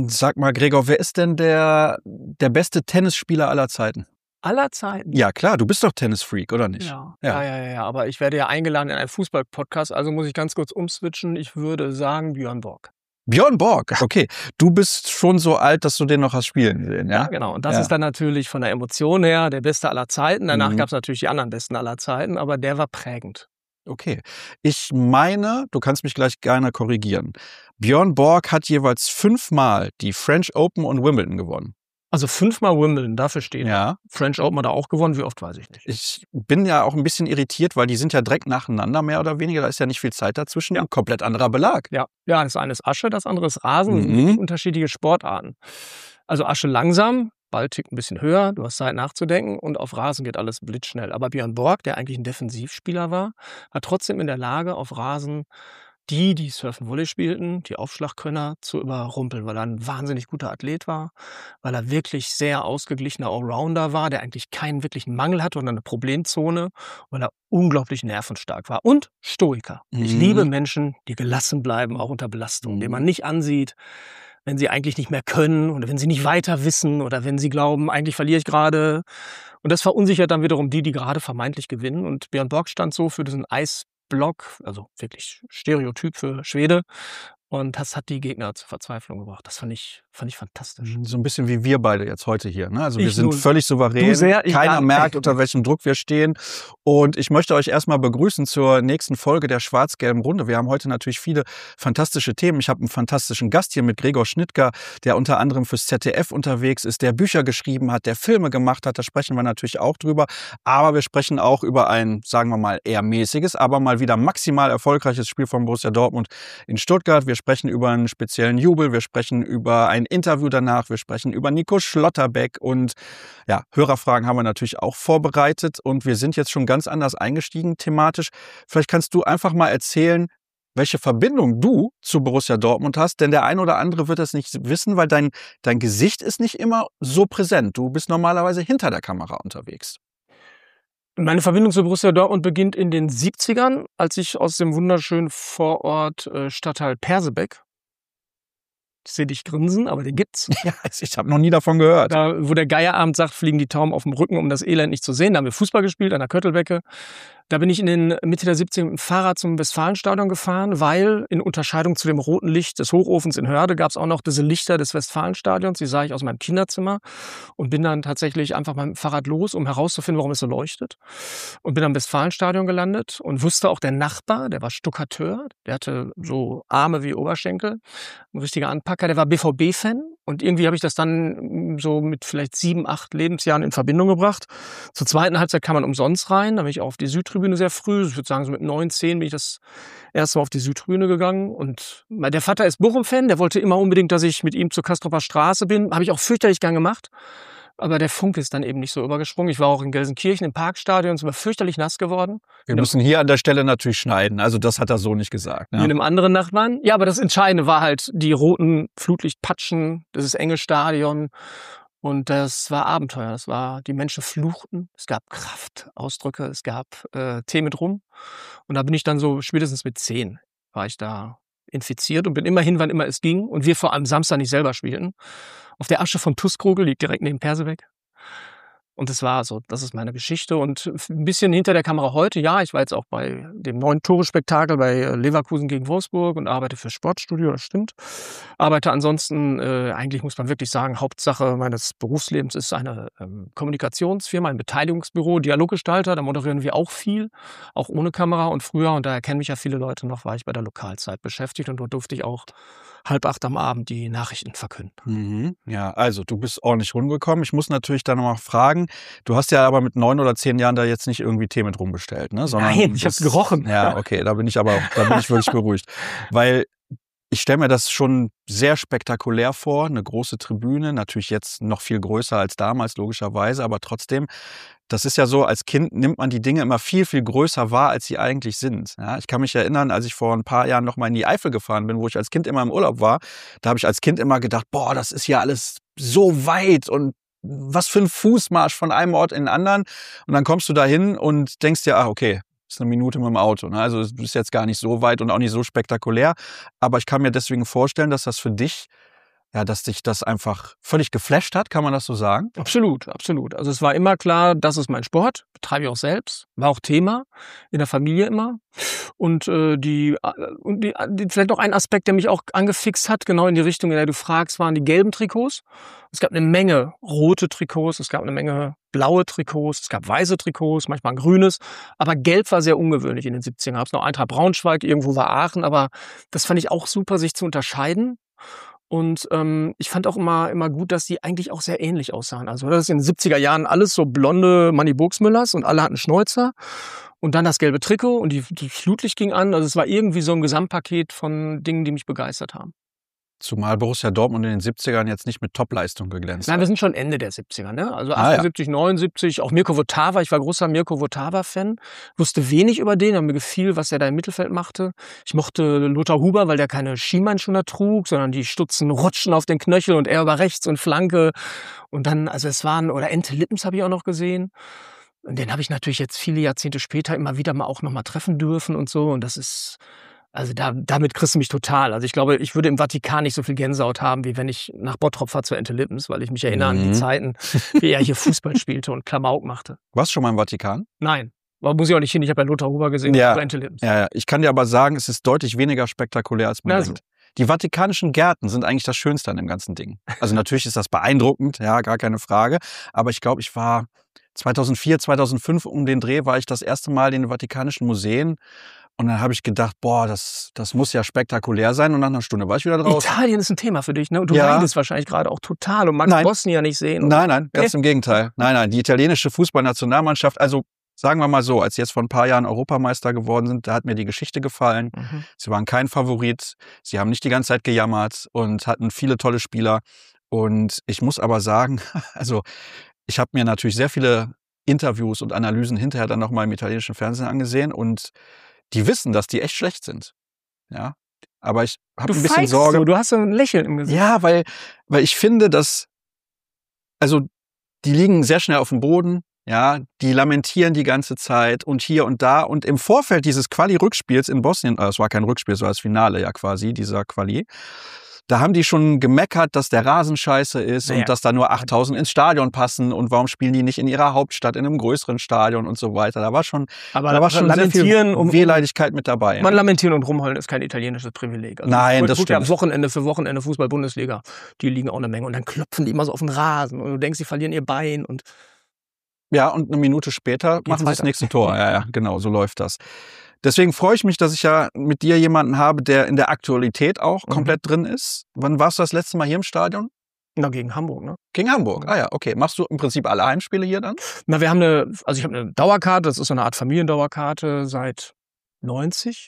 Sag mal, Gregor, wer ist denn der beste Tennisspieler aller Zeiten? Aller Zeiten? Ja, klar, du bist doch Tennisfreak, oder nicht? Ja. Aber ich werde ja eingeladen in einen Fußball-Podcast, also muss ich ganz kurz umswitchen. Ich würde sagen Björn Borg. Björn Borg, okay. Du bist schon so alt, dass du den noch hast spielen sehen, ja? Ja, genau. Und das ist dann natürlich von der Emotion her der Beste aller Zeiten. Danach gab es natürlich die anderen Besten aller Zeiten, aber der war prägend. Okay. Ich meine, du kannst mich gleich gerne korrigieren. Björn Borg hat jeweils 5-mal die French Open und Wimbledon gewonnen. Also 5-mal Wimbledon, dafür steht Ja. French Open hat er auch gewonnen, wie oft weiß ich nicht. Ich bin ja auch ein bisschen irritiert, weil die sind ja direkt nacheinander, mehr oder weniger. Da ist ja nicht viel Zeit dazwischen. Ein komplett anderer Belag. Ja, das eine ist Asche, das andere ist Rasen. Das sind wirklich unterschiedliche Sportarten. Also Asche langsam, Ball tickt ein bisschen höher, du hast Zeit nachzudenken und auf Rasen geht alles blitzschnell. Aber Björn Borg, der eigentlich ein Defensivspieler war, hat trotzdem in der Lage, auf Rasen die Surfen-Volley spielten, die Aufschlagkönner, zu überrumpeln, weil er ein wahnsinnig guter Athlet war, weil er wirklich sehr ausgeglichener Allrounder war, der eigentlich keinen wirklichen Mangel hatte oder eine Problemzone, weil er unglaublich nervenstark war und Stoiker. Ich liebe Menschen, die gelassen bleiben, auch unter Belastung, denen man nicht ansieht, wenn sie eigentlich nicht mehr können oder wenn sie nicht weiter wissen oder wenn sie glauben, eigentlich verliere ich gerade. Und das verunsichert dann wiederum die gerade vermeintlich gewinnen. Und Björn Borg stand so für diesen Eisblock, also wirklich Stereotyp für Schwede. Und das hat die Gegner zur Verzweiflung gebracht. Das fand ich fantastisch. So ein bisschen wie wir beide jetzt heute hier. Ne? Also wir Ich sind null. völlig souverän. Du sehr, ich Keiner gar- merkt, unter welchem Druck wir stehen. Und ich möchte euch erstmal begrüßen zur nächsten Folge der Schwarz-Gelben Runde. Wir haben heute natürlich viele fantastische Themen. Ich habe einen fantastischen Gast hier mit Gregor Schnittger, der unter anderem fürs ZDF unterwegs ist, der Bücher geschrieben hat, der Filme gemacht hat. Da sprechen wir natürlich auch drüber. Aber wir sprechen auch über ein, sagen wir mal, eher mäßiges, aber mal wieder maximal erfolgreiches Spiel von Borussia Dortmund in Stuttgart. Wir sprechen über einen speziellen Jubel. Wir sprechen über ein Interview danach. Wir sprechen über Nico Schlotterbeck und ja, Hörerfragen haben wir natürlich auch vorbereitet und wir sind jetzt schon ganz anders eingestiegen thematisch. Vielleicht kannst du einfach mal erzählen, welche Verbindung du zu Borussia Dortmund hast, denn der ein oder andere wird das nicht wissen, weil dein Gesicht ist nicht immer so präsent. Du bist normalerweise hinter der Kamera unterwegs. Meine Verbindung zu Borussia Dortmund beginnt in den 70ern, als ich aus dem wunderschönen Vorort Stadtteil Persebeck, ich sehe dich grinsen, aber den gibt's. Ja, ich habe noch nie davon gehört. Da, wo der Geierabend sagt, fliegen die Tauben auf dem Rücken, um das Elend nicht zu sehen. Da haben wir Fußball gespielt an der Köttelbecke. Da bin ich in den Mitte der 70er mit dem Fahrrad zum Westfalenstadion gefahren, weil in Unterscheidung zu dem roten Licht des Hochofens in Hörde gab es auch noch diese Lichter des Westfalenstadions. Die sah ich aus meinem Kinderzimmer und bin dann tatsächlich einfach mal mit dem Fahrrad los, um herauszufinden, warum es so leuchtet. Und bin am Westfalenstadion gelandet und wusste auch, der Nachbar, der war Stuckateur, der hatte so Arme wie Oberschenkel, ein richtiger Anpacker, der war BVB-Fan. Und irgendwie habe ich das dann so mit vielleicht 7, 8 Lebensjahren in Verbindung gebracht. Zur zweiten Halbzeit kam man umsonst rein. Da bin ich auch auf die Südtribüne sehr früh. Ich würde sagen, so mit 9, 10 bin ich das erste Mal auf die Südtribüne gegangen. Und der Vater ist Bochum-Fan. Der wollte immer unbedingt, dass ich mit ihm zur Castroper Straße bin. Habe ich auch fürchterlich gern gemacht. Aber der Funke ist dann eben nicht so übergesprungen. Ich war auch in Gelsenkirchen im Parkstadion, sind wir fürchterlich nass geworden. Wir müssen hier an der Stelle natürlich schneiden. Also das hat er so nicht gesagt. Wie in einem anderen Nachbarn. Ja, aber das Entscheidende war halt die roten Flutlichtpatschen, dieses enge Stadion. Und das war Abenteuer. Das war, die Menschen fluchten. Es gab Kraftausdrücke. Es gab Tee mit Rum. Und da bin ich dann so, spätestens mit 10 war ich da infiziert und bin immer hin, wann immer es ging. Und wir vor allem Samstag nicht selber spielten. Auf der Asche vom Tuskrogel, liegt direkt neben Persebeck. Und das war so, das ist meine Geschichte. Und ein bisschen hinter der Kamera heute, ja, ich war jetzt auch bei dem neuen Tore-Spektakel bei Leverkusen gegen Wolfsburg und arbeite für Sportstudio, das stimmt. Arbeite ansonsten, eigentlich muss man wirklich sagen, Hauptsache meines Berufslebens ist eine Kommunikationsfirma, ein Beteiligungsbüro, Dialoggestalter, da moderieren wir auch viel, auch ohne Kamera. Und früher, und da erkennen mich ja viele Leute noch, war ich bei der Lokalzeit beschäftigt und dort durfte ich auch 7:30 am Abend die Nachrichten verkünden. Mhm. Ja, also du bist ordentlich rumgekommen. Ich muss natürlich da nochmal fragen, du hast ja aber mit 9 oder 10 Jahren da jetzt nicht irgendwie Tee mit rumbestellt, ne? Sondern Nein, ich hab's gerochen. Ja, okay, da bin ich wirklich beruhigt. Weil ich stelle mir das schon sehr spektakulär vor, eine große Tribüne, natürlich jetzt noch viel größer als damals, logischerweise, aber trotzdem, das ist ja so, als Kind nimmt man die Dinge immer viel, viel größer wahr, als sie eigentlich sind. Ja, ich kann mich erinnern, als ich vor ein paar Jahren noch mal in die Eifel gefahren bin, wo ich als Kind immer im Urlaub war, da habe ich als Kind immer gedacht, boah, das ist ja alles so weit und was für ein Fußmarsch von einem Ort in den anderen. Und dann kommst du da hin und denkst dir, okay, ist 1 Minute mit dem Auto. Ne? Also es ist jetzt gar nicht so weit und auch nicht so spektakulär. Aber ich kann mir deswegen vorstellen, dass das für dich ja, dass dich das einfach völlig geflasht hat, kann man das so sagen? Absolut, absolut. Also es war immer klar, das ist mein Sport, betreibe ich auch selbst, war auch Thema in der Familie immer. Und vielleicht noch ein Aspekt, der mich auch angefixt hat, genau in die Richtung, in der du fragst, waren die gelben Trikots. Es gab eine Menge rote Trikots, es gab eine Menge blaue Trikots, es gab weiße Trikots, manchmal ein grünes, aber gelb war sehr ungewöhnlich in den 70ern. Gab es noch Eintracht Braunschweig, irgendwo war Aachen, aber das fand ich auch super, sich zu unterscheiden. Und ich fand auch immer gut, dass die eigentlich auch sehr ähnlich aussahen. Also das ist in den 70er Jahren alles so blonde Manni Burgsmüllers und alle hatten Schnäuzer. Und dann das gelbe Trikot und die Flutlicht ging an. Also es war irgendwie so ein Gesamtpaket von Dingen, die mich begeistert haben. Zumal Borussia Dortmund in den 70ern jetzt nicht mit Topleistung geglänzt Nein, hat. wir sind schon Ende der 70er, ne? Also 78, 79, auch Mirko Votava. Ich war großer Mirko Votava-Fan. Wusste wenig über den, aber mir gefiel, was er da im Mittelfeld machte. Ich mochte Lothar Huber, weil der keine Schienbeinschoner trug, sondern die Stutzen rutschen auf den Knöchel und er über rechts und Flanke. Und dann, also es waren, oder Ente Lippens habe ich auch noch gesehen. Und den habe ich natürlich jetzt viele Jahrzehnte später immer wieder mal auch noch mal treffen dürfen und so. Und das ist, also damit kriegst du mich total. Also ich glaube, ich würde im Vatikan nicht so viel Gänsehaut haben, wie wenn ich nach Bottrop fahre zu Ente Lippens, weil ich mich erinnere an die Zeiten, wie er hier Fußball spielte und Klamauk machte. Warst du schon mal im Vatikan? Nein, aber muss ich auch nicht hin. Ich habe ja Lothar Huber gesehen Ja, und Ente Lippens. ja. Ich kann dir aber sagen, es ist deutlich weniger spektakulär, als man denkt. Die vatikanischen Gärten sind eigentlich das Schönste an dem ganzen Ding. Also natürlich ist das beeindruckend, ja, gar keine Frage. Aber ich glaube, ich war 2004, 2005 um den Dreh, war ich das erste Mal in den Vatikanischen Museen. Und dann habe ich gedacht, boah, das muss ja spektakulär sein. Und nach einer Stunde war ich wieder draußen. Italien ist ein Thema für dich, ne? Und du Ja. leidest wahrscheinlich gerade auch total und magst Bosnien ja nicht sehen. Nein, ganz im Gegenteil. Nein, die italienische Fußballnationalmannschaft, also sagen wir mal so, als sie jetzt vor ein paar Jahren Europameister geworden sind, da hat mir die Geschichte gefallen. Sie waren kein Favorit, sie haben nicht die ganze Zeit gejammert und hatten viele tolle Spieler. Und ich muss aber sagen, also ich habe mir natürlich sehr viele Interviews und Analysen hinterher dann nochmal im italienischen Fernsehen angesehen und die wissen, dass die echt schlecht sind. Ja, aber ich habe ein bisschen Sorge. So, du hast so ein Lächeln im Gesicht. Ja, weil ich finde, dass, also die liegen sehr schnell auf dem Boden. Ja, die lamentieren die ganze Zeit und hier und da. Und im Vorfeld dieses Quali-Rückspiels in Bosnien, es war kein Rückspiel, es war das Finale ja quasi, dieser Quali, da haben die schon gemeckert, dass der Rasen scheiße ist und dass da nur 8.000 ins Stadion passen und warum spielen die nicht in ihrer Hauptstadt, in einem größeren Stadion und so weiter. Da war schon sehr viel Wehleidigkeit mit dabei. Man lamentieren und rumheulen ist kein italienisches Privileg. Also nein, das stimmt. Ja, Wochenende für Wochenende Fußball-Bundesliga, die liegen auch eine Menge. Und dann klopfen die immer so auf den Rasen und du denkst, sie verlieren ihr Bein und ja, und eine Minute später machen sie das nächste Tor. Ja, genau, so läuft das. Deswegen freue ich mich, dass ich ja mit dir jemanden habe, der in der Aktualität auch komplett drin ist. Wann warst du das letzte Mal hier im Stadion? Na, gegen Hamburg, ne? Gegen Hamburg, ah ja, okay. Machst du im Prinzip alle Heimspiele hier dann? Na, ich habe eine Dauerkarte, das ist so eine Art Familiendauerkarte seit 90.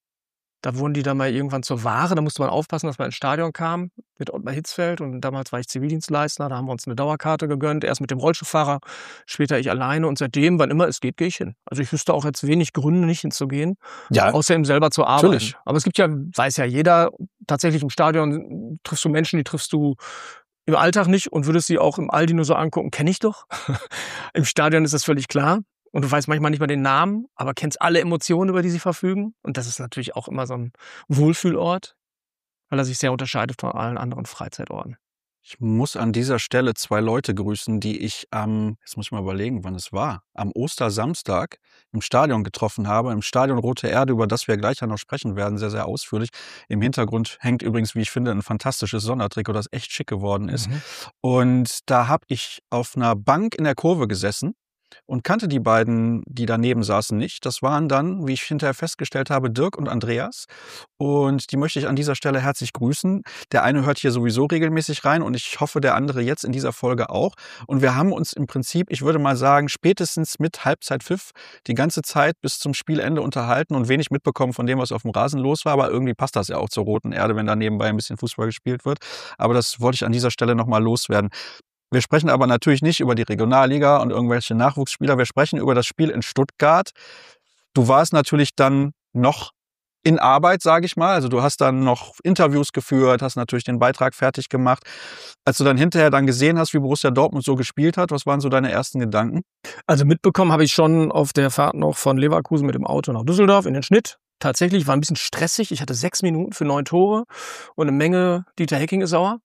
Da wurden die dann mal irgendwann zur Ware, da musste man aufpassen, dass man ins Stadion kam mit Ottmar Hitzfeld und damals war ich Zivildienstleister, da haben wir uns eine Dauerkarte gegönnt, erst mit dem Rollstuhlfahrer, später ich alleine und seitdem, wann immer es geht, gehe ich hin. Also ich wüsste auch jetzt wenig Gründe, nicht hinzugehen, außer eben selber zu arbeiten. Natürlich. Aber es gibt ja, weiß ja jeder, tatsächlich im Stadion triffst du Menschen, die triffst du im Alltag nicht und würdest sie auch im Aldi nur so angucken, kenne ich doch. Im Stadion ist das völlig klar. Und du weißt manchmal nicht mal den Namen, aber kennst alle Emotionen, über die sie verfügen. Und das ist natürlich auch immer so ein Wohlfühlort, weil er sich sehr unterscheidet von allen anderen Freizeitorten. Ich muss an dieser Stelle 2 Leute grüßen, die ich jetzt muss ich mal überlegen, wann es war, am Ostersamstag im Stadion getroffen habe, im Stadion Rote Erde, über das wir gleich ja noch sprechen werden, sehr, sehr ausführlich. Im Hintergrund hängt übrigens, wie ich finde, ein fantastisches Sondertrikot, das echt schick geworden ist. Und da habe ich auf einer Bank in der Kurve gesessen und kannte die beiden, die daneben saßen, nicht. Das waren dann, wie ich hinterher festgestellt habe, Dirk und Andreas. Und die möchte ich an dieser Stelle herzlich grüßen. Der eine hört hier sowieso regelmäßig rein und ich hoffe, der andere jetzt in dieser Folge auch. Und wir haben uns im Prinzip, ich würde mal sagen, spätestens mit Halbzeitpfiff die ganze Zeit bis zum Spielende unterhalten und wenig mitbekommen von dem, was auf dem Rasen los war. Aber irgendwie passt das ja auch zur Roten Erde, wenn da nebenbei ein bisschen Fußball gespielt wird. Aber das wollte ich an dieser Stelle nochmal loswerden. Wir sprechen aber natürlich nicht über die Regionalliga und irgendwelche Nachwuchsspieler. Wir sprechen über das Spiel in Stuttgart. Du warst natürlich dann noch in Arbeit, sage ich mal. Also du hast dann noch Interviews geführt, hast natürlich den Beitrag fertig gemacht. Als du dann hinterher dann gesehen hast, wie Borussia Dortmund so gespielt hat, was waren so deine ersten Gedanken? Also mitbekommen habe ich schon auf der Fahrt noch von Leverkusen mit dem Auto nach Düsseldorf in den Schnitt. tatsächlich, war ein bisschen stressig. Ich hatte 6 Minuten für 9 Tore und eine Menge Dieter Hecking ist sauer.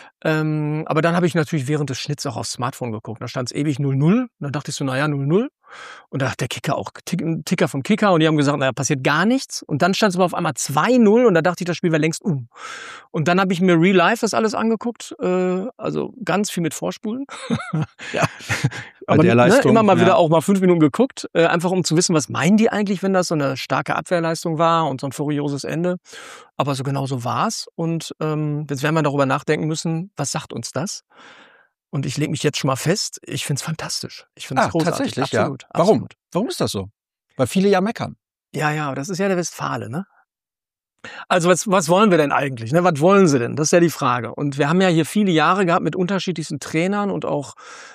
Aber dann habe ich natürlich während des Schnitts auch aufs Smartphone geguckt. Da stand es ewig 0-0. Und dann dachte ich so, naja, 0-0. Und da hat der Kicker auch, Ticker vom Kicker, und die haben gesagt, naja, passiert gar nichts. Und dann stand es aber auf einmal 2-0 und da dachte ich, das Spiel wäre längst Und dann habe ich mir Real Life das alles angeguckt, also ganz viel mit Vorspulen. Ja, bei Aber der Leistung, immer mal ja. wieder auch mal 5 Minuten geguckt, einfach um zu wissen, was meinen die eigentlich, wenn das so eine starke Abwehrleistung war und so ein furioses Ende. Aber so genau so war's. Und jetzt werden wir darüber nachdenken müssen, was sagt uns das? Und ich lege mich jetzt schon mal fest, ich finde es fantastisch. Ich finde es großartig. Tatsächlich, Absolut, ja. Warum? absolut. Warum ist das so? Weil viele ja meckern. Ja, das ist ja der Westfale, ne? Also was wollen wir denn eigentlich? Ne? Was wollen sie denn? Das ist ja die Frage. Und wir haben ja hier viele Jahre gehabt mit unterschiedlichsten Trainern und auch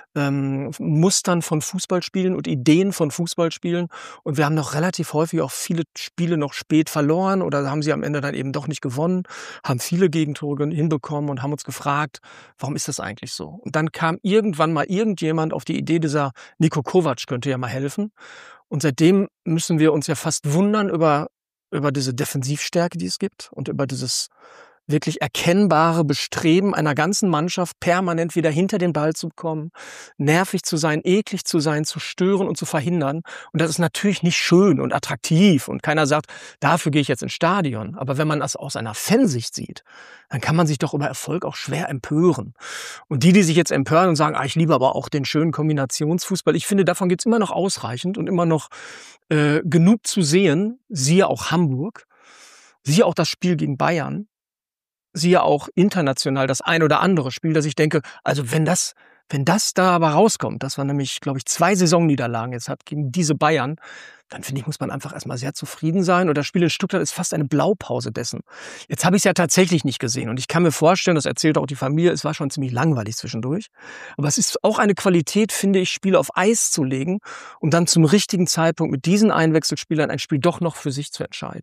Mustern von Fußballspielen und Ideen von Fußballspielen. Und wir haben noch relativ häufig auch viele Spiele noch spät verloren oder haben sie am Ende dann eben doch nicht gewonnen, haben viele Gegentore hinbekommen und haben uns gefragt, warum ist das eigentlich so? Und dann kam irgendwann mal irgendjemand auf die Idee, dieser Niko Kovac könnte ja mal helfen. Und seitdem müssen wir uns ja fast wundern über diese Defensivstärke, die es gibt, und über dieses wirklich erkennbare Bestreben einer ganzen Mannschaft, permanent wieder hinter den Ball zu kommen, nervig zu sein, eklig zu sein, zu stören und zu verhindern. Und das ist natürlich nicht schön und attraktiv. Und keiner sagt, dafür gehe ich jetzt ins Stadion. Aber wenn man das aus einer Fansicht sieht, dann kann man sich doch über Erfolg auch schwer empören. Und die sich jetzt empören und sagen, ich liebe aber auch den schönen Kombinationsfußball, ich finde, davon gibt's immer noch ausreichend und immer noch genug zu sehen. Siehe auch Hamburg, siehe auch das Spiel gegen Bayern, siehe auch international das ein oder andere Spiel, dass ich denke, also wenn das da aber rauskommt, das war nämlich, glaube ich, 2 Saisonniederlagen jetzt hat gegen diese Bayern, dann finde ich, muss man einfach erstmal sehr zufrieden sein. Und das Spiel in Stuttgart ist fast eine Blaupause dessen. Jetzt habe ich es ja tatsächlich nicht gesehen. Und ich kann mir vorstellen, das erzählt auch die Familie, es war schon ziemlich langweilig zwischendurch. Aber es ist auch eine Qualität, finde ich, Spiele auf Eis zu legen und dann zum richtigen Zeitpunkt mit diesen Einwechselspielern ein Spiel doch noch für sich zu entscheiden.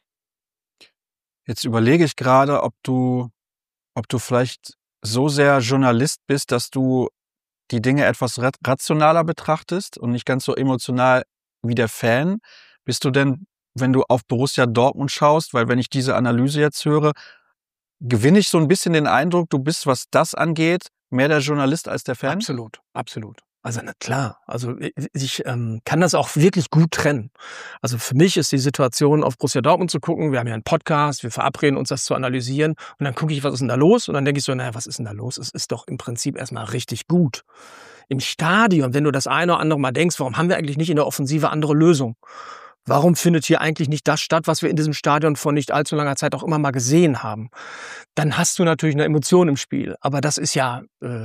Jetzt überlege ich gerade, ob du vielleicht so sehr Journalist bist, dass du die Dinge etwas rationaler betrachtest und nicht ganz so emotional wie der Fan. Bist du denn, wenn du auf Borussia Dortmund schaust, weil wenn ich diese Analyse jetzt höre, gewinne ich so ein bisschen den Eindruck, du bist, was das angeht, mehr der Journalist als der Fan? Absolut. Also na klar, also ich kann das auch wirklich gut trennen. Also für mich ist die Situation, auf Borussia Dortmund zu gucken, wir haben ja einen Podcast, wir verabreden uns, das zu analysieren, und dann gucke ich, was ist denn da los? Und dann denke ich so, naja, was ist denn da los? Es ist doch im Prinzip erstmal richtig gut. Im Stadion, wenn du das eine oder andere Mal denkst, warum haben wir eigentlich nicht in der Offensive andere Lösungen? Warum findet hier eigentlich nicht das statt, was wir in diesem Stadion vor nicht allzu langer Zeit auch immer mal gesehen haben? Dann hast du natürlich eine Emotion im Spiel, aber das ist ja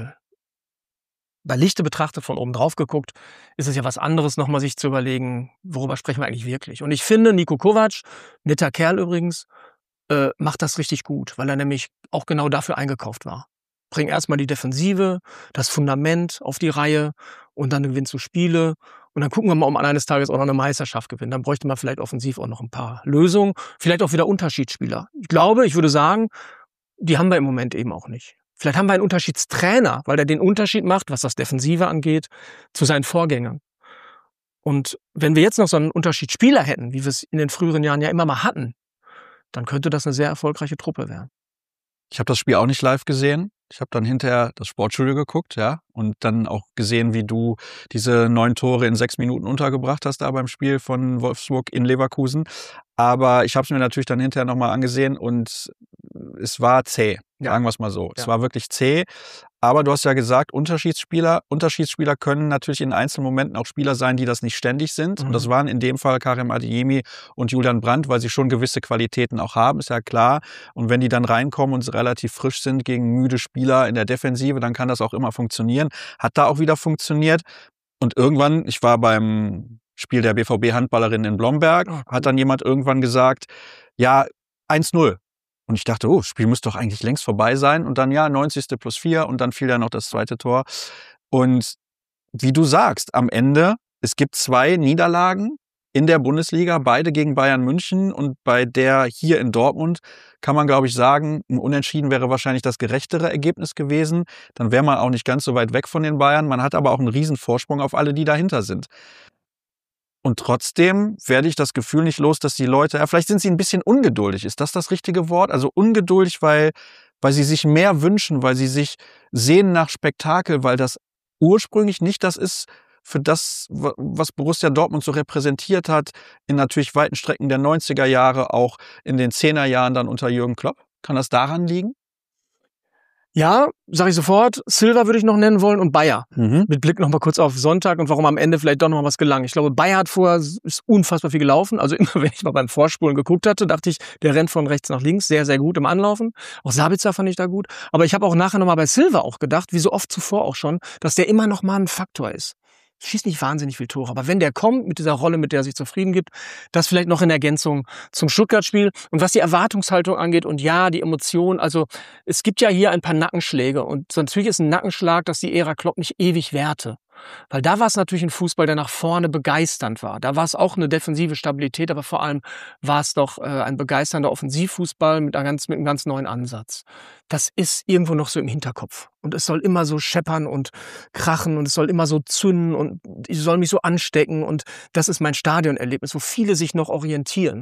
bei Lichte betrachtet, von oben drauf geguckt, ist es ja was anderes, nochmal sich zu überlegen, worüber sprechen wir eigentlich wirklich. Und ich finde, Niko Kovac, netter Kerl übrigens, macht das richtig gut, weil er nämlich auch genau dafür eingekauft war. Bring erstmal die Defensive, das Fundament auf die Reihe und dann gewinnst du Spiele. Und dann gucken wir mal, ob man eines Tages auch noch eine Meisterschaft gewinnt. Dann bräuchte man vielleicht offensiv auch noch ein paar Lösungen. Vielleicht auch wieder Unterschiedsspieler. Ich würde sagen, die haben wir im Moment eben auch nicht. Vielleicht haben wir einen Unterschiedstrainer, weil der den Unterschied macht, was das Defensive angeht, zu seinen Vorgängern. Und wenn wir jetzt noch so einen Unterschiedsspieler hätten, wie wir es in den früheren Jahren ja immer mal hatten, dann könnte das eine sehr erfolgreiche Truppe werden. Ich habe das Spiel auch nicht live gesehen. Ich habe dann hinterher das Sportstudio geguckt, ja, und dann auch gesehen, wie du diese 9 Tore in 6 Minuten untergebracht hast da beim Spiel von Wolfsburg in Leverkusen. Aber ich habe es mir natürlich dann hinterher nochmal angesehen und es war zäh, sagen wir es mal so. Ja. Es war wirklich zäh. Aber du hast ja gesagt, Unterschiedsspieler können natürlich in einzelnen Momenten auch Spieler sein, die das nicht ständig sind. Und das waren in dem Fall Karim Adeyemi und Julian Brandt, weil sie schon gewisse Qualitäten auch haben, ist ja klar. Und wenn die dann reinkommen und relativ frisch sind gegen müde Spieler in der Defensive, dann kann das auch immer funktionieren. Hat da auch wieder funktioniert. Und irgendwann, ich war beim Spiel der BVB-Handballerin in Blomberg, hat dann jemand irgendwann gesagt, ja, 1-0. Und ich dachte, das Spiel müsste doch eigentlich längst vorbei sein. Und dann, 90. + 4 und dann fiel ja noch das zweite Tor. Und wie du sagst, am Ende, es gibt 2 Niederlagen in der Bundesliga, beide gegen Bayern München. Und bei der hier in Dortmund kann man, glaube ich, sagen, ein Unentschieden wäre wahrscheinlich das gerechtere Ergebnis gewesen. Dann wäre man auch nicht ganz so weit weg von den Bayern. Man hat aber auch einen riesen Vorsprung auf alle, die dahinter sind. Und trotzdem werde ich das Gefühl nicht los, dass die Leute, ja, vielleicht sind sie ein bisschen ungeduldig. Ist das richtige Wort? Also ungeduldig, weil sie sich mehr wünschen, weil sie sich sehnen nach Spektakel, weil das ursprünglich nicht das ist, für das, was Borussia Dortmund so repräsentiert hat, in natürlich weiten Strecken der 90er Jahre, auch in den 10er Jahren dann unter Jürgen Klopp. Kann das daran liegen? Ja, sage ich sofort. Silva würde ich noch nennen wollen und Bayer. Mhm. Mit Blick noch mal kurz auf Sonntag und warum am Ende vielleicht doch noch mal was gelang. Ich glaube, Bayer hat vorher ist unfassbar viel gelaufen. Also immer, wenn ich mal beim Vorspulen geguckt hatte, dachte ich, der rennt von rechts nach links sehr, sehr gut im Anlaufen. Auch Sabitzer fand ich da gut. Aber ich habe auch nachher noch mal bei Silva auch gedacht, wie so oft zuvor auch schon, dass der immer noch mal ein Faktor ist. Schießt nicht wahnsinnig viel Tore, aber wenn der kommt mit dieser Rolle, mit der er sich zufrieden gibt, das vielleicht noch in Ergänzung zum Stuttgart-Spiel. Und was die Erwartungshaltung angeht und ja, die Emotionen, also es gibt ja hier ein paar Nackenschläge und so natürlich ist ein Nackenschlag, dass die Ära Klopp nicht ewig währte. Weil da war es natürlich ein Fußball, der nach vorne begeisternd war. Da war es auch eine defensive Stabilität, aber vor allem war es doch ein begeisternder Offensivfußball mit einem ganz neuen Ansatz. Das ist irgendwo noch so im Hinterkopf. Und es soll immer so scheppern und krachen und es soll immer so zünden und ich soll mich so anstecken. Und das ist mein Stadionerlebnis, wo viele sich noch orientieren.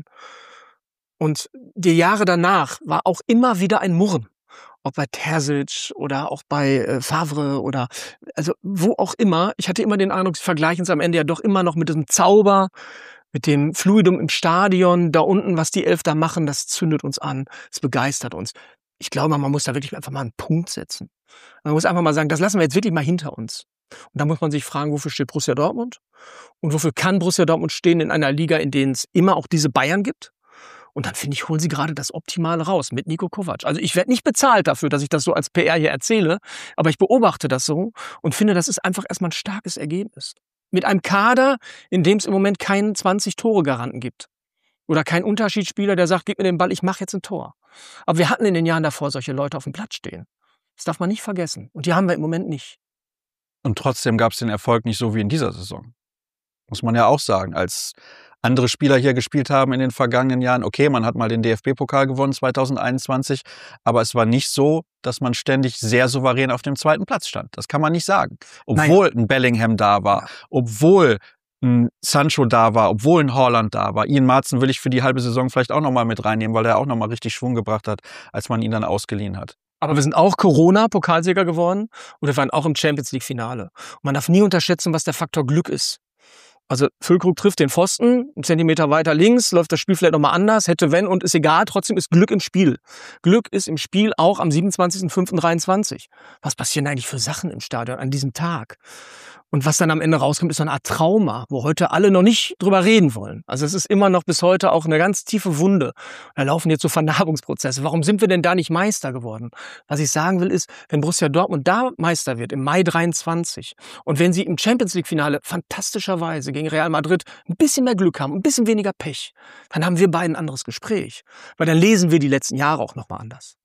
Und die Jahre danach war auch immer wieder ein Murren. Ob bei Terzic oder auch bei Favre oder also wo auch immer. Ich hatte immer den Eindruck, sie vergleichen es am Ende ja doch immer noch mit diesem Zauber, mit dem Fluidum im Stadion, da unten, was die Elf da machen, das zündet uns an, es begeistert uns. Ich glaube, man muss da wirklich einfach mal einen Punkt setzen. Man muss einfach mal sagen, das lassen wir jetzt wirklich mal hinter uns. Und da muss man sich fragen, wofür steht Borussia Dortmund? Und wofür kann Borussia Dortmund stehen in einer Liga, in der es immer auch diese Bayern gibt? Und dann finde ich, holen sie gerade das Optimale raus mit Niko Kovac. Also ich werde nicht bezahlt dafür, dass ich das so als PR hier erzähle, aber ich beobachte das so und finde, das ist einfach erstmal ein starkes Ergebnis. Mit einem Kader, in dem es im Moment keinen 20-Tore-Garanten gibt. Oder keinen Unterschiedsspieler, der sagt, gib mir den Ball, ich mache jetzt ein Tor. Aber wir hatten in den Jahren davor solche Leute auf dem Platz stehen. Das darf man nicht vergessen. Und die haben wir im Moment nicht. Und trotzdem gab es den Erfolg nicht so wie in dieser Saison. Muss man ja auch sagen. Als andere Spieler hier gespielt haben in den vergangenen Jahren, okay, man hat mal den DFB-Pokal gewonnen 2021, aber es war nicht so, dass man ständig sehr souverän auf dem zweiten Platz stand. Das kann man nicht sagen. Obwohl ein Bellingham da war, obwohl ein Sancho da war, obwohl ein Haaland da war. Ian Maatsen will ich für die halbe Saison vielleicht auch nochmal mit reinnehmen, weil er auch nochmal richtig Schwung gebracht hat, als man ihn dann ausgeliehen hat. Aber wir sind auch Corona-Pokalsieger geworden und wir waren auch im Champions-League-Finale. Und man darf nie unterschätzen, was der Faktor Glück ist. Also Füllkrug trifft den Pfosten, 1 Zentimeter weiter links, läuft das Spiel vielleicht nochmal anders, hätte wenn und ist egal, trotzdem ist Glück im Spiel. Glück ist im Spiel auch am 27.05.23. Was passieren eigentlich für Sachen im Stadion an diesem Tag? Und was dann am Ende rauskommt, ist so eine Art Trauma, wo heute alle noch nicht drüber reden wollen. Also es ist immer noch bis heute auch eine ganz tiefe Wunde. Da laufen jetzt so Vernarbungsprozesse. Warum sind wir denn da nicht Meister geworden? Was ich sagen will ist, wenn Borussia Dortmund da Meister wird, im Mai 23, und wenn sie im Champions-League-Finale fantastischerweise gegen Real Madrid ein bisschen mehr Glück haben, ein bisschen weniger Pech, dann haben wir beiden ein anderes Gespräch. Weil dann lesen wir die letzten Jahre auch nochmal anders.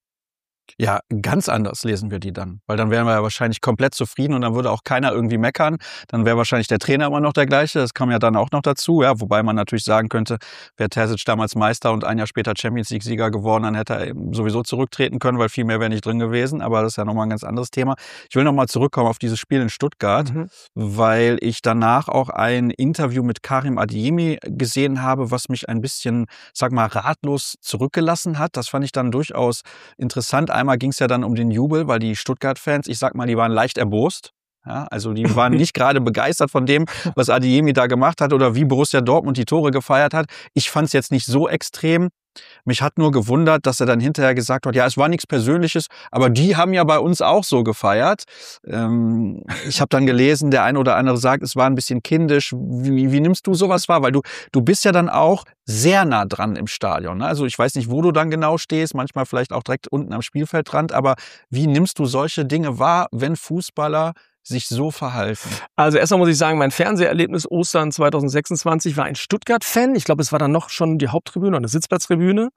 Ja, ganz anders lesen wir die dann. Weil dann wären wir ja wahrscheinlich komplett zufrieden und dann würde auch keiner irgendwie meckern. Dann wäre wahrscheinlich der Trainer immer noch der gleiche. Das kam ja dann auch noch dazu. Ja, wobei man natürlich sagen könnte, wäre Terzic damals Meister und ein Jahr später Champions-League-Sieger geworden, dann hätte er eben sowieso zurücktreten können, weil viel mehr wäre nicht drin gewesen. Aber das ist ja nochmal ein ganz anderes Thema. Ich will nochmal zurückkommen auf dieses Spiel in Stuttgart, weil ich danach auch ein Interview mit Karim Adeyemi gesehen habe, was mich ein bisschen, sag mal, ratlos zurückgelassen hat. Das fand ich dann durchaus interessant. Einmal ging es ja dann um den Jubel, weil die Stuttgart-Fans, ich sag mal, die waren leicht erbost. Ja, also die waren nicht gerade begeistert von dem, was Adeyemi da gemacht hat oder wie Borussia Dortmund die Tore gefeiert hat. Ich fand es jetzt nicht so extrem. Mich hat nur gewundert, dass er dann hinterher gesagt hat, ja, es war nichts Persönliches, aber die haben ja bei uns auch so gefeiert. Ich habe dann gelesen, der eine oder andere sagt, es war ein bisschen kindisch. Wie nimmst du sowas wahr? Weil du bist ja dann auch sehr nah dran im Stadion. Ne? Also ich weiß nicht, wo du dann genau stehst, manchmal vielleicht auch direkt unten am Spielfeldrand, aber wie nimmst du solche Dinge wahr, wenn Fußballer sich so verhalten? Also erstmal muss ich sagen, mein Fernseherlebnis Ostern 2026 war ein Stuttgart-Fan. Ich glaube, es war dann noch schon die Haupttribüne, eine Sitzplatztribüne,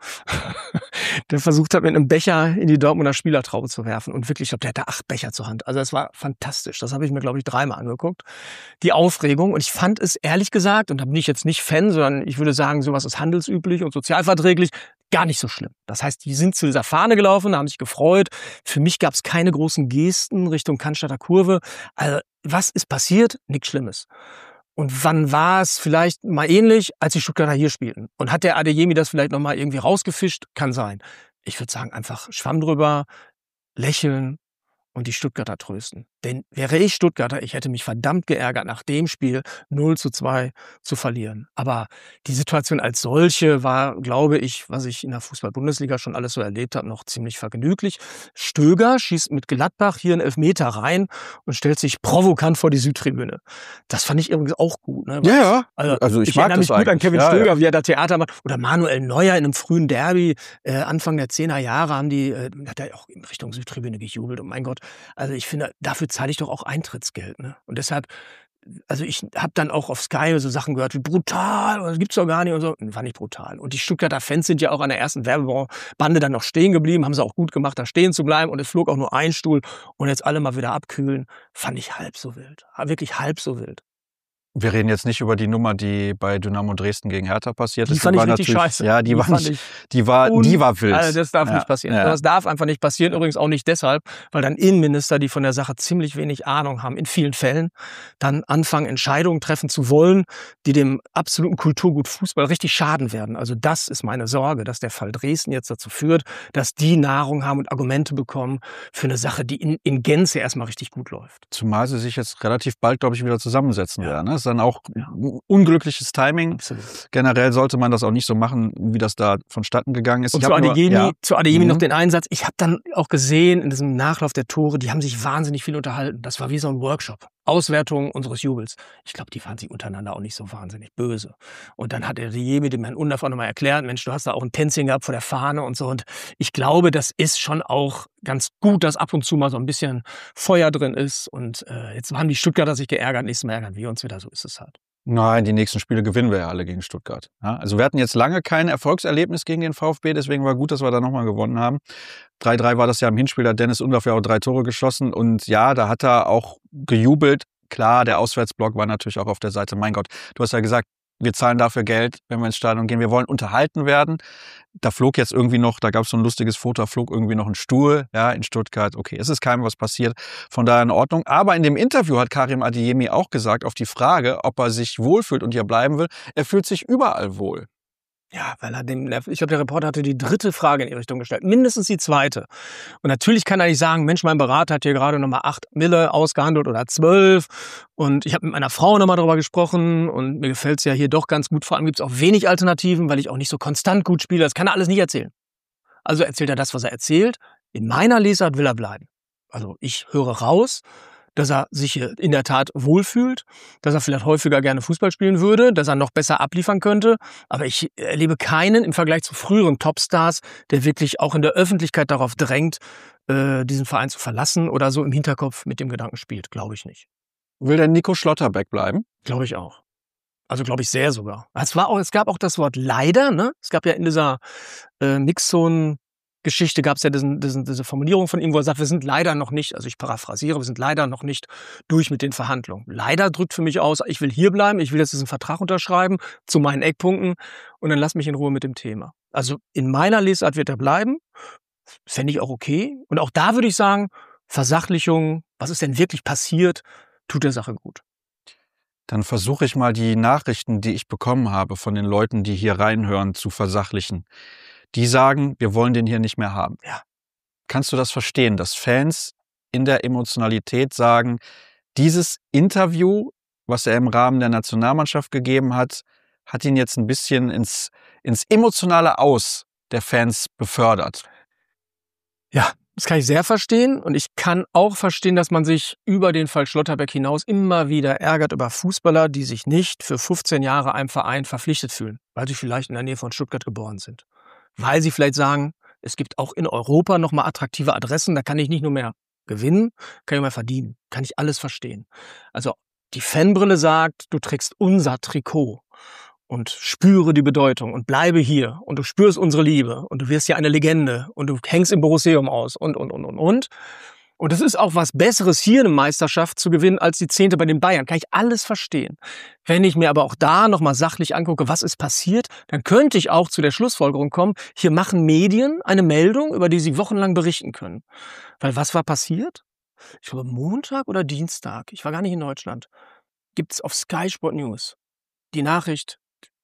der versucht hat, mit einem Becher in die Dortmunder Spielertraube zu werfen. Und wirklich, ich glaube, der hatte 8 Becher zur Hand. Also es war fantastisch. Das habe ich mir, glaube ich, 3-mal angeguckt. Die Aufregung. Und ich fand es ehrlich gesagt, und da bin ich jetzt nicht Fan, sondern ich würde sagen, sowas ist handelsüblich und sozialverträglich, gar nicht so schlimm. Das heißt, die sind zu dieser Fahne gelaufen, haben sich gefreut. Für mich gab es keine großen Gesten Richtung Cannstatter Kurve. Also, was ist passiert? Nichts Schlimmes. Und wann war es vielleicht mal ähnlich, als die Stuttgarter hier spielten? Und hat der Adeyemi das vielleicht nochmal irgendwie rausgefischt? Kann sein. Ich würde sagen, einfach Schwamm drüber, lächeln und die Stuttgarter trösten. Denn wäre ich Stuttgarter, ich hätte mich verdammt geärgert, nach dem Spiel 0:2 zu verlieren. Aber die Situation als solche war, glaube ich, was ich in der Fußball-Bundesliga schon alles so erlebt habe, noch ziemlich vergnüglich. Stöger schießt mit Gladbach hier einen Elfmeter rein und stellt sich provokant vor die Südtribüne. Das fand ich übrigens auch gut. Ne? Ja, Also ich mag erinnere mich das gut an eigentlich. Kevin Ja, Stöger, wie er da Theater macht. Oder Manuel Neuer in einem frühen Derby, Anfang der 10er Jahre hat er auch in Richtung Südtribüne gejubelt. Und mein Gott, also ich finde, dafür zahle ich doch auch Eintrittsgeld. Ne? Und deshalb, also ich habe dann auch auf Sky so Sachen gehört wie brutal, das gibt's doch gar nicht und so. War nicht brutal. Und die Stuttgarter Fans sind ja auch an der ersten Werbebande dann noch stehen geblieben, haben sie auch gut gemacht, da stehen zu bleiben. Und es flog auch nur ein Stuhl und jetzt alle mal wieder abkühlen. Fand ich halb so wild. Wirklich halb so wild. Wir reden jetzt nicht über die Nummer, die bei Dynamo Dresden gegen Hertha passiert ist. Die fand ich richtig natürlich, scheiße. Ja, die war wild. Also das darf nicht passieren. Ja. Das darf einfach nicht passieren. Übrigens auch nicht deshalb, weil dann Innenminister, die von der Sache ziemlich wenig Ahnung haben, in vielen Fällen, dann anfangen, Entscheidungen treffen zu wollen, die dem absoluten Kulturgut Fußball richtig schaden werden. Also das ist meine Sorge, dass der Fall Dresden jetzt dazu führt, dass die Nahrung haben und Argumente bekommen für eine Sache, die in Gänze erstmal richtig gut läuft. Zumal sie sich jetzt relativ bald, glaube ich, wieder zusammensetzen werden. Ne? Das ist dann auch unglückliches Timing. Absolut. Generell sollte man das auch nicht so machen, wie das da vonstatten gegangen ist. Und zu Adeyemi noch den Einsatz. Ich habe dann auch gesehen, in diesem Nachlauf der Tore, die haben sich wahnsinnig viel unterhalten. Das war wie so ein Workshop. Auswertung unseres Jubels. Ich glaube, die waren sich untereinander auch nicht so wahnsinnig böse. Und dann hat Adeyemi dem Herrn Undaff auch nochmal erklärt, Mensch, du hast da auch ein Tänzchen gehabt vor der Fahne und so. Und ich glaube, das ist schon auch ganz gut, dass ab und zu mal so ein bisschen Feuer drin ist. Und jetzt haben die Stuttgarter sich geärgert, nächstes Mal ärgern wir uns wieder. So ist es halt. Nein, die nächsten Spiele gewinnen wir ja alle gegen Stuttgart. Ja, also wir hatten jetzt lange kein Erfolgserlebnis gegen den VfB, deswegen war gut, dass wir da nochmal gewonnen haben. 3:3 war das ja im Hinspiel, da hat Dennis Undaff ja auch 3 Tore geschossen und ja, da hat er auch gejubelt. Klar, der Auswärtsblock war natürlich auch auf der Seite. Mein Gott, du hast ja gesagt, wir zahlen dafür Geld, wenn wir ins Stadion gehen. Wir wollen unterhalten werden. Da flog jetzt irgendwie noch, da gab es so ein lustiges Foto, da flog irgendwie noch ein Stuhl, ja, in Stuttgart. Okay, es ist keinem was passiert, von daher in Ordnung. Aber in dem Interview hat Karim Adeyemi auch gesagt, auf die Frage, ob er sich wohlfühlt und hier bleiben will, er fühlt sich überall wohl. Ja, weil ich glaube, der Reporter hatte die 3. Frage in die Richtung gestellt, mindestens die 2. Und natürlich kann er nicht sagen, Mensch, mein Berater hat hier gerade nochmal 8 Mille ausgehandelt oder 12 und ich habe mit meiner Frau nochmal darüber gesprochen und mir gefällt es ja hier doch ganz gut. Vor allem gibt es auch wenig Alternativen, weil ich auch nicht so konstant gut spiele. Das kann er alles nicht erzählen. Also erzählt er das, was er erzählt. In meiner Lesart will er bleiben. Also ich höre raus, dass er sich in der Tat wohlfühlt, dass er vielleicht häufiger gerne Fußball spielen würde, dass er noch besser abliefern könnte. Aber ich erlebe keinen im Vergleich zu früheren Topstars, der wirklich auch in der Öffentlichkeit darauf drängt, diesen Verein zu verlassen oder so im Hinterkopf mit dem Gedanken spielt. Glaube ich nicht. Will der Nico Schlotterbeck bleiben? Glaube ich auch. Also glaube ich sehr sogar. Es gab auch das Wort leider. Ne? Es gab ja in dieser Mixzone-Geschichte gab es ja diese Formulierung von ihm, wo er sagt, wir sind leider noch nicht, also ich paraphrasiere, wir sind leider noch nicht durch mit den Verhandlungen. Leider drückt für mich aus, ich will hier bleiben, ich will jetzt diesen Vertrag unterschreiben zu meinen Eckpunkten und dann lass mich in Ruhe mit dem Thema. Also in meiner Lesart wird er bleiben, fände ich auch okay. Und auch da würde ich sagen, Versachlichung, was ist denn wirklich passiert, tut der Sache gut. Dann versuche ich mal die Nachrichten, die ich bekommen habe von den Leuten, die hier reinhören, zu versachlichen. Die sagen, wir wollen den hier nicht mehr haben. Ja. Kannst du das verstehen, dass Fans in der Emotionalität sagen, dieses Interview, was er im Rahmen der Nationalmannschaft gegeben hat, hat ihn jetzt ein bisschen ins emotionale Aus der Fans befördert? Ja, das kann ich sehr verstehen und ich kann auch verstehen, dass man sich über den Fall Schlotterbeck hinaus immer wieder ärgert über Fußballer, die sich nicht für 15 Jahre einem Verein verpflichtet fühlen, weil sie vielleicht in der Nähe von Stuttgart geboren sind. Weil sie vielleicht sagen, es gibt auch in Europa nochmal attraktive Adressen, da kann ich nicht nur mehr gewinnen, kann ich mehr verdienen. Kann ich alles verstehen. Also die Fanbrille sagt, du trägst unser Trikot und spüre die Bedeutung und bleibe hier und du spürst unsere Liebe und du wirst ja eine Legende und du hängst im Borusseum aus und. Und es ist auch was Besseres, hier eine Meisterschaft zu gewinnen, als die 10. bei den Bayern. Kann ich alles verstehen. Wenn ich mir aber auch da nochmal sachlich angucke, was ist passiert, dann könnte ich auch zu der Schlussfolgerung kommen, hier machen Medien eine Meldung, über die sie wochenlang berichten können. Weil was war passiert? Ich glaube Montag oder Dienstag, ich war gar nicht in Deutschland. gibt es auf Sky Sport News die Nachricht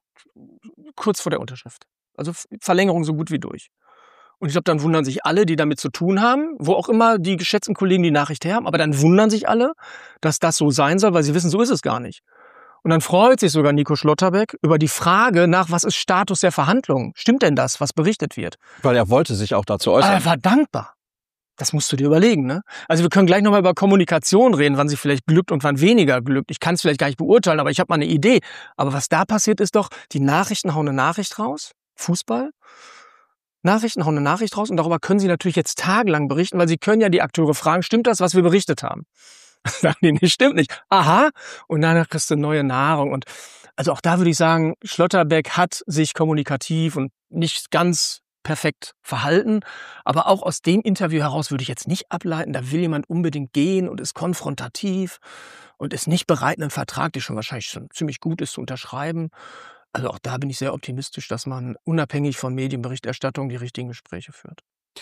kurz vor der Unterschrift. Also Verlängerung so gut wie durch. Und ich glaube, dann wundern sich alle, die damit zu tun haben, wo auch immer die geschätzten Kollegen die Nachricht her haben, aber dann wundern sich alle, dass das so sein soll, weil sie wissen, so ist es gar nicht. Und dann freut sich sogar Nico Schlotterbeck über die Frage nach, was ist Status der Verhandlungen? Stimmt denn das, was berichtet wird? Weil er wollte sich auch dazu äußern. Er war dankbar. Das musst du dir überlegen, ne? Also wir können gleich nochmal über Kommunikation reden, wann sie vielleicht glückt und wann weniger glückt. Ich kann es vielleicht gar nicht beurteilen, aber ich habe mal eine Idee. Aber was da passiert ist doch, die Nachrichten hauen eine Nachricht raus, Fußball. Nachrichten hauen eine Nachricht raus und darüber können sie natürlich jetzt tagelang berichten, weil sie können ja die Akteure fragen, stimmt das, was wir berichtet haben? Sagen die, nee, stimmt nicht. Aha, und danach kriegst du neue Nahrung. Und also auch da würde ich sagen, Schlotterbeck hat sich kommunikativ und nicht ganz perfekt verhalten. Aber auch aus dem Interview heraus würde ich jetzt nicht ableiten, da will jemand unbedingt gehen und ist konfrontativ und ist nicht bereit, einen Vertrag, der schon wahrscheinlich schon ziemlich gut ist, zu unterschreiben. Also auch da bin ich sehr optimistisch, dass man unabhängig von Medienberichterstattung die richtigen Gespräche führt.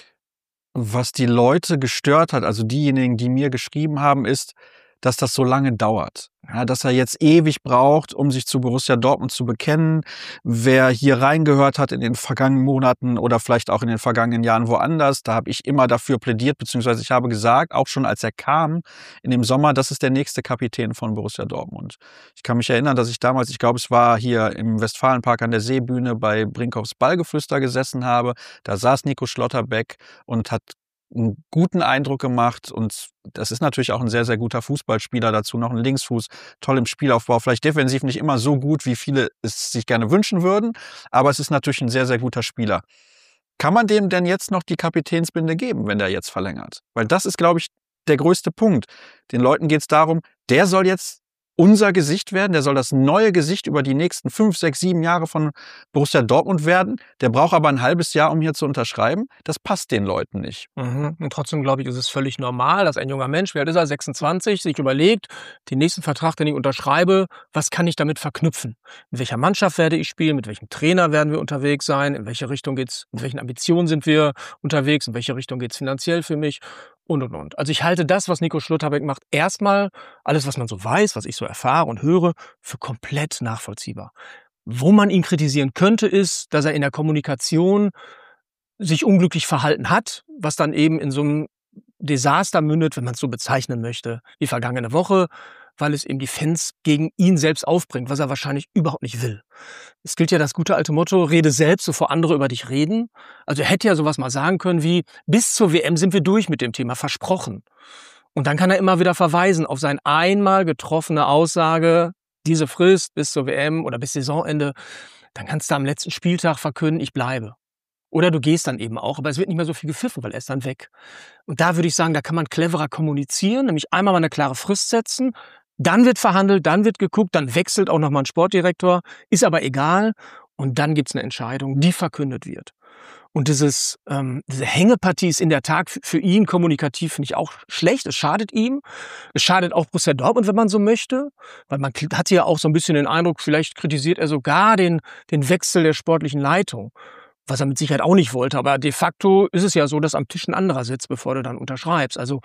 Was die Leute gestört hat, also diejenigen, die mir geschrieben haben, ist, dass das so lange dauert. Ja, dass er jetzt ewig braucht, um sich zu Borussia Dortmund zu bekennen. Wer hier reingehört hat in den vergangenen Monaten oder vielleicht auch in den vergangenen Jahren woanders, da habe ich immer dafür plädiert, beziehungsweise ich habe gesagt, auch schon als er kam in dem Sommer, das ist der nächste Kapitän von Borussia Dortmund. Ich kann mich erinnern, dass ich damals, ich glaube, es war hier im Westfalenpark an der Seebühne bei Brinkhoffs Ballgeflüster gesessen habe. Da saß Nico Schlotterbeck und hat einen guten Eindruck gemacht und das ist natürlich auch ein sehr, sehr guter Fußballspieler, dazu noch ein Linksfuß, toll im Spielaufbau, vielleicht defensiv nicht immer so gut, wie viele es sich gerne wünschen würden, aber es ist natürlich ein sehr, sehr guter Spieler. Kann man dem denn jetzt noch die Kapitänsbinde geben, wenn der jetzt verlängert? Weil das ist, glaube ich, der größte Punkt. Den Leuten geht es darum, der soll jetzt unser Gesicht werden, der soll das neue Gesicht über die nächsten 5, 6, 7 Jahre von Borussia Dortmund werden. Der braucht aber ein halbes Jahr, um hier zu unterschreiben. Das passt den Leuten nicht. Und trotzdem, glaube ich, ist es völlig normal, dass ein junger Mensch, wie alt ist er, 26, sich überlegt, den nächsten Vertrag, den ich unterschreibe, was kann ich damit verknüpfen? In welcher Mannschaft werde ich spielen? Mit welchem Trainer werden wir unterwegs sein? In welche Richtung geht's? Mit welchen Ambitionen sind wir unterwegs? In welche Richtung geht's finanziell für mich? Und. Also ich halte das, was Nico Schlotterbeck macht, erstmal, alles, was man so weiß, was ich so erfahre und höre, für komplett nachvollziehbar. Wo man ihn kritisieren könnte, ist, dass er in der Kommunikation sich unglücklich verhalten hat, was dann eben in so einem Desaster mündet, wenn man es so bezeichnen möchte, wie vergangene Woche, weil es eben die Fans gegen ihn selbst aufbringt, was er wahrscheinlich überhaupt nicht will. Es gilt ja das gute alte Motto, rede selbst, bevor andere über dich reden. Also er hätte ja sowas mal sagen können wie, bis zur WM sind wir durch mit dem Thema, versprochen. Und dann kann er immer wieder verweisen auf seine einmal getroffene Aussage, diese Frist bis zur WM oder bis Saisonende, dann kannst du am letzten Spieltag verkünden, ich bleibe. Oder du gehst dann eben auch, aber es wird nicht mehr so viel gepfiffen, weil er ist dann weg. Und da würde ich sagen, da kann man cleverer kommunizieren, nämlich einmal mal eine klare Frist setzen, dann wird verhandelt, dann wird geguckt, dann wechselt auch nochmal ein Sportdirektor, ist aber egal. Und dann gibt's eine Entscheidung, die verkündet wird. Und diese Hängepartie ist in der Tat für ihn kommunikativ, finde ich, auch schlecht. Es schadet ihm. Es schadet auch Borussia Dortmund, wenn man so möchte. Weil man hat ja auch so ein bisschen den Eindruck, vielleicht kritisiert er sogar den Wechsel der sportlichen Leitung. Was er mit Sicherheit auch nicht wollte. Aber de facto ist es ja so, dass am Tisch ein anderer sitzt, bevor du dann unterschreibst. Also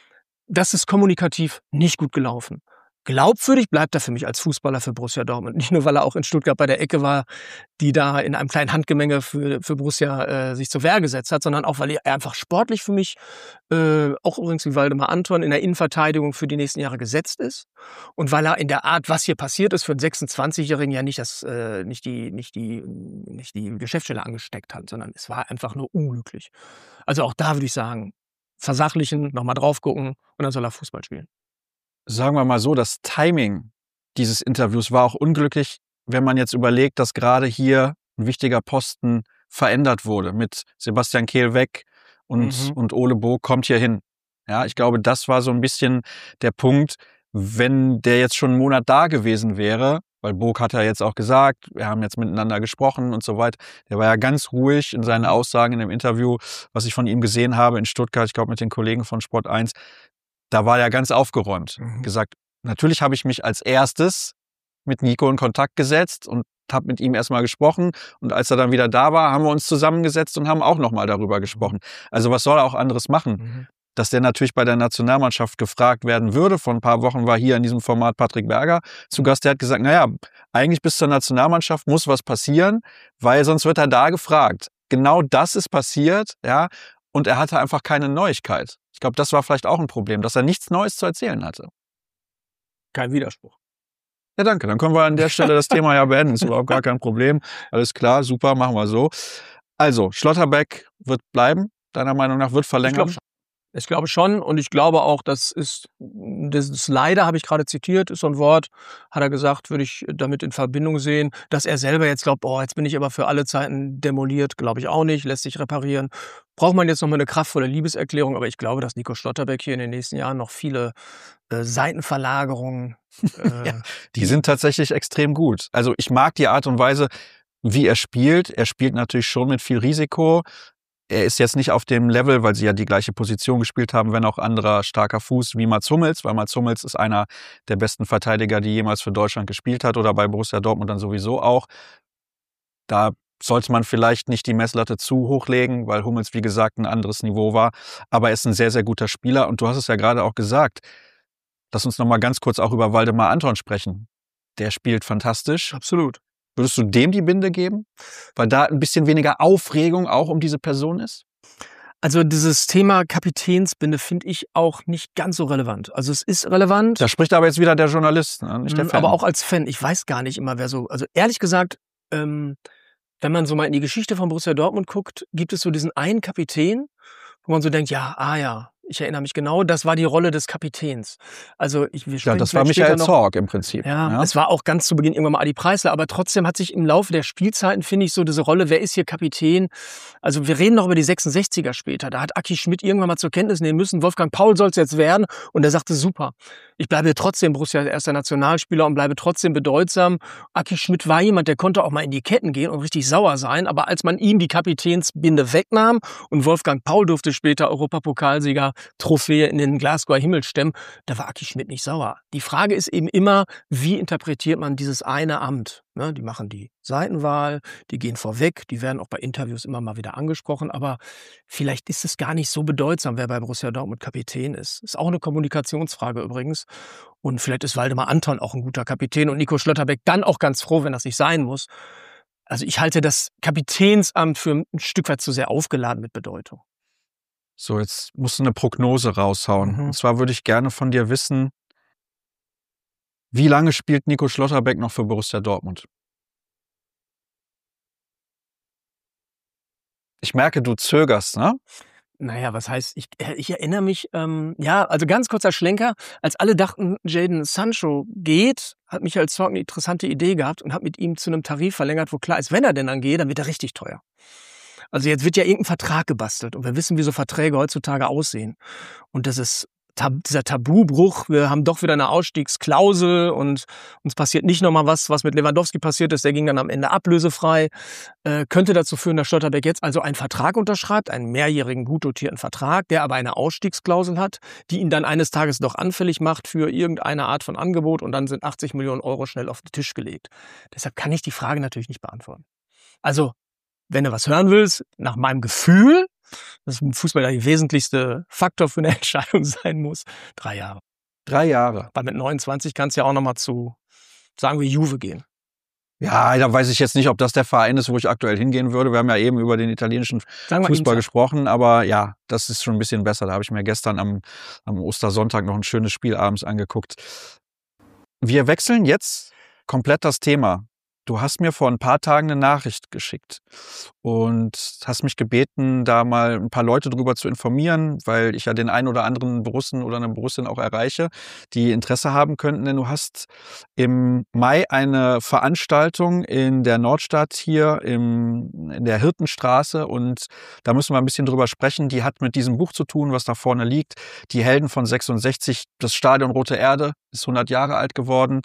das ist kommunikativ nicht gut gelaufen. Glaubwürdig bleibt er für mich als Fußballer für Borussia Dortmund. Nicht nur, weil er auch in Stuttgart bei der Ecke war, die da in einem kleinen Handgemenge für Borussia sich zur Wehr gesetzt hat, sondern auch, weil er einfach sportlich für mich, auch übrigens wie Waldemar Anton, in der Innenverteidigung für die nächsten Jahre gesetzt ist. Und weil er in der Art, was hier passiert ist, für einen 26-Jährigen ja nicht die Geschäftsstelle angesteckt hat, sondern es war einfach nur unglücklich. Also auch da würde ich sagen, versachlichen, nochmal drauf gucken und dann soll er Fußball spielen. Sagen wir mal so, das Timing dieses Interviews war auch unglücklich, wenn man jetzt überlegt, dass gerade hier ein wichtiger Posten verändert wurde mit Sebastian Kehl weg und Ole Bog kommt hier hin. Ja, ich glaube, das war so ein bisschen der Punkt, wenn der jetzt schon einen Monat da gewesen wäre, weil Bog hat ja jetzt auch gesagt, wir haben jetzt miteinander gesprochen und so weiter. Der war ja ganz ruhig in seinen Aussagen in dem Interview, was ich von ihm gesehen habe in Stuttgart, ich glaube mit den Kollegen von Sport 1. Da war er ganz aufgeräumt. Gesagt, natürlich habe ich mich als erstes mit Nico in Kontakt gesetzt und habe mit ihm erstmal gesprochen. Und als er dann wieder da war, haben wir uns zusammengesetzt und haben auch nochmal darüber gesprochen. Also was soll er auch anderes machen? dass der natürlich bei der Nationalmannschaft gefragt werden würde. Vor ein paar Wochen war hier in diesem Format Patrick Berger zu Gast. Der hat gesagt, naja, eigentlich bis zur Nationalmannschaft muss was passieren, weil sonst wird er da gefragt. Genau das ist passiert, ja, und er hatte einfach keine Neuigkeit. Ich glaube, das war vielleicht auch ein Problem, dass er nichts Neues zu erzählen hatte. Kein Widerspruch. Ja, danke. Dann können wir an der Stelle das Thema ja beenden. Ist überhaupt gar kein Problem. Alles klar, super, machen wir so. Also, Schlotterbeck wird bleiben, deiner Meinung nach, wird verlängert? Ich glaube schon und ich glaube auch, das leider, habe ich gerade zitiert, ist so ein Wort, hat er gesagt, würde ich damit in Verbindung sehen. Dass er selber jetzt glaubt, jetzt bin ich aber für alle Zeiten demoliert, glaube ich auch nicht, lässt sich reparieren. Braucht man jetzt noch mal eine kraftvolle Liebeserklärung, aber ich glaube, dass Nico Schlotterbeck hier in den nächsten Jahren noch viele Seitenverlagerungen Ja, die sind tatsächlich extrem gut. Also ich mag die Art und Weise, wie er spielt. Er spielt natürlich schon mit viel Risiko. Er ist jetzt nicht auf dem Level, weil sie ja die gleiche Position gespielt haben, wenn auch anderer starker Fuß wie Mats Hummels, weil Mats Hummels ist einer der besten Verteidiger, die jemals für Deutschland gespielt hat oder bei Borussia Dortmund dann sowieso auch. Da sollte man vielleicht nicht die Messlatte zu hoch legen, weil Hummels, wie gesagt, ein anderes Niveau war. Aber er ist ein sehr, sehr guter Spieler und du hast es ja gerade auch gesagt. Lass uns noch mal ganz kurz auch über Waldemar Anton sprechen. Der spielt fantastisch. Absolut. Würdest du dem die Binde geben? Weil da ein bisschen weniger Aufregung auch um diese Person ist? Also dieses Thema Kapitänsbinde finde ich auch nicht ganz so relevant. Also es ist relevant. Da spricht aber jetzt wieder der Journalist, ne? Nicht der Fan. Aber auch als Fan, ich weiß gar nicht immer, wer so, also ehrlich gesagt, wenn man so mal in die Geschichte von Borussia Dortmund guckt, gibt es so diesen einen Kapitän, wo man so denkt, ich erinnere mich genau, das war die Rolle des Kapitäns. Also das war Michael Zorc im Prinzip. Ja, es war auch ganz zu Beginn irgendwann mal Adi Preisler, aber trotzdem hat sich im Laufe der Spielzeiten, finde ich, so diese Rolle, wer ist hier Kapitän? Also wir reden noch über die 66er später. Da hat Aki Schmidt irgendwann mal zur Kenntnis nehmen müssen, Wolfgang Paul soll es jetzt werden. Und er sagte, super, ich bleibe trotzdem Borussia erster Nationalspieler und bleibe trotzdem bedeutsam. Aki Schmidt war jemand, der konnte auch mal in die Ketten gehen und richtig sauer sein. Aber als man ihm die Kapitänsbinde wegnahm und Wolfgang Paul durfte später Europapokalsieger Trophäe in den Glasgower Himmel stemmen, da war Aki Schmidt nicht sauer. Die Frage ist eben immer, wie interpretiert man dieses eine Amt? Ne, die machen die Seitenwahl, die gehen vorweg, die werden auch bei Interviews immer mal wieder angesprochen, aber vielleicht ist es gar nicht so bedeutsam, wer bei Borussia Dortmund Kapitän ist. Ist auch eine Kommunikationsfrage übrigens. Und vielleicht ist Waldemar Anton auch ein guter Kapitän und Nico Schlotterbeck dann auch ganz froh, wenn das nicht sein muss. Also ich halte das Kapitänsamt für ein Stück weit zu sehr aufgeladen mit Bedeutung. So, jetzt musst du eine Prognose raushauen. Und zwar würde ich gerne von dir wissen, wie lange spielt Nico Schlotterbeck noch für Borussia Dortmund? Ich merke, du zögerst, ne? Naja, was heißt, ich erinnere mich, also ganz kurzer Schlenker, als alle dachten, Jadon Sancho geht, hat Michael Zorc eine interessante Idee gehabt und hat mit ihm zu einem Tarif verlängert, wo klar ist, wenn er denn dann geht, dann wird er richtig teuer. Also jetzt wird ja irgendein Vertrag gebastelt und wir wissen, wie so Verträge heutzutage aussehen. Und das ist dieser Tabubruch, wir haben doch wieder eine Ausstiegsklausel und uns passiert nicht nochmal was mit Lewandowski passiert ist, der ging dann am Ende ablösefrei, könnte dazu führen, dass Schlotterbeck jetzt also einen Vertrag unterschreibt, einen mehrjährigen gut dotierten Vertrag, der aber eine Ausstiegsklausel hat, die ihn dann eines Tages doch anfällig macht für irgendeine Art von Angebot und dann sind 80 Millionen Euro schnell auf den Tisch gelegt. Deshalb kann ich die Frage natürlich nicht beantworten. Also, wenn du was hören willst, nach meinem Gefühl, dass im Fußball der wesentlichste Faktor für eine Entscheidung sein muss, 3 Jahre. 3 Jahre. Weil mit 29 kannst du ja auch nochmal zu, sagen wir, Juve gehen. Ja, da weiß ich jetzt nicht, ob das der Verein ist, wo ich aktuell hingehen würde. Wir haben ja eben über den italienischen Fußball gesprochen, aber ja, das ist schon ein bisschen besser. Da habe ich mir gestern am Ostersonntag noch ein schönes Spiel abends angeguckt. Wir wechseln jetzt komplett das Thema. Du hast mir vor ein paar Tagen eine Nachricht geschickt und hast mich gebeten, da mal ein paar Leute drüber zu informieren, weil ich ja den einen oder anderen Borussen oder eine Borussin auch erreiche, die Interesse haben könnten. Denn du hast im Mai eine Veranstaltung in der Nordstadt hier in der Hirtenstraße und da müssen wir ein bisschen drüber sprechen. Die hat mit diesem Buch zu tun, was da vorne liegt. Die Helden von 66, das Stadion Rote Erde ist 100 Jahre alt geworden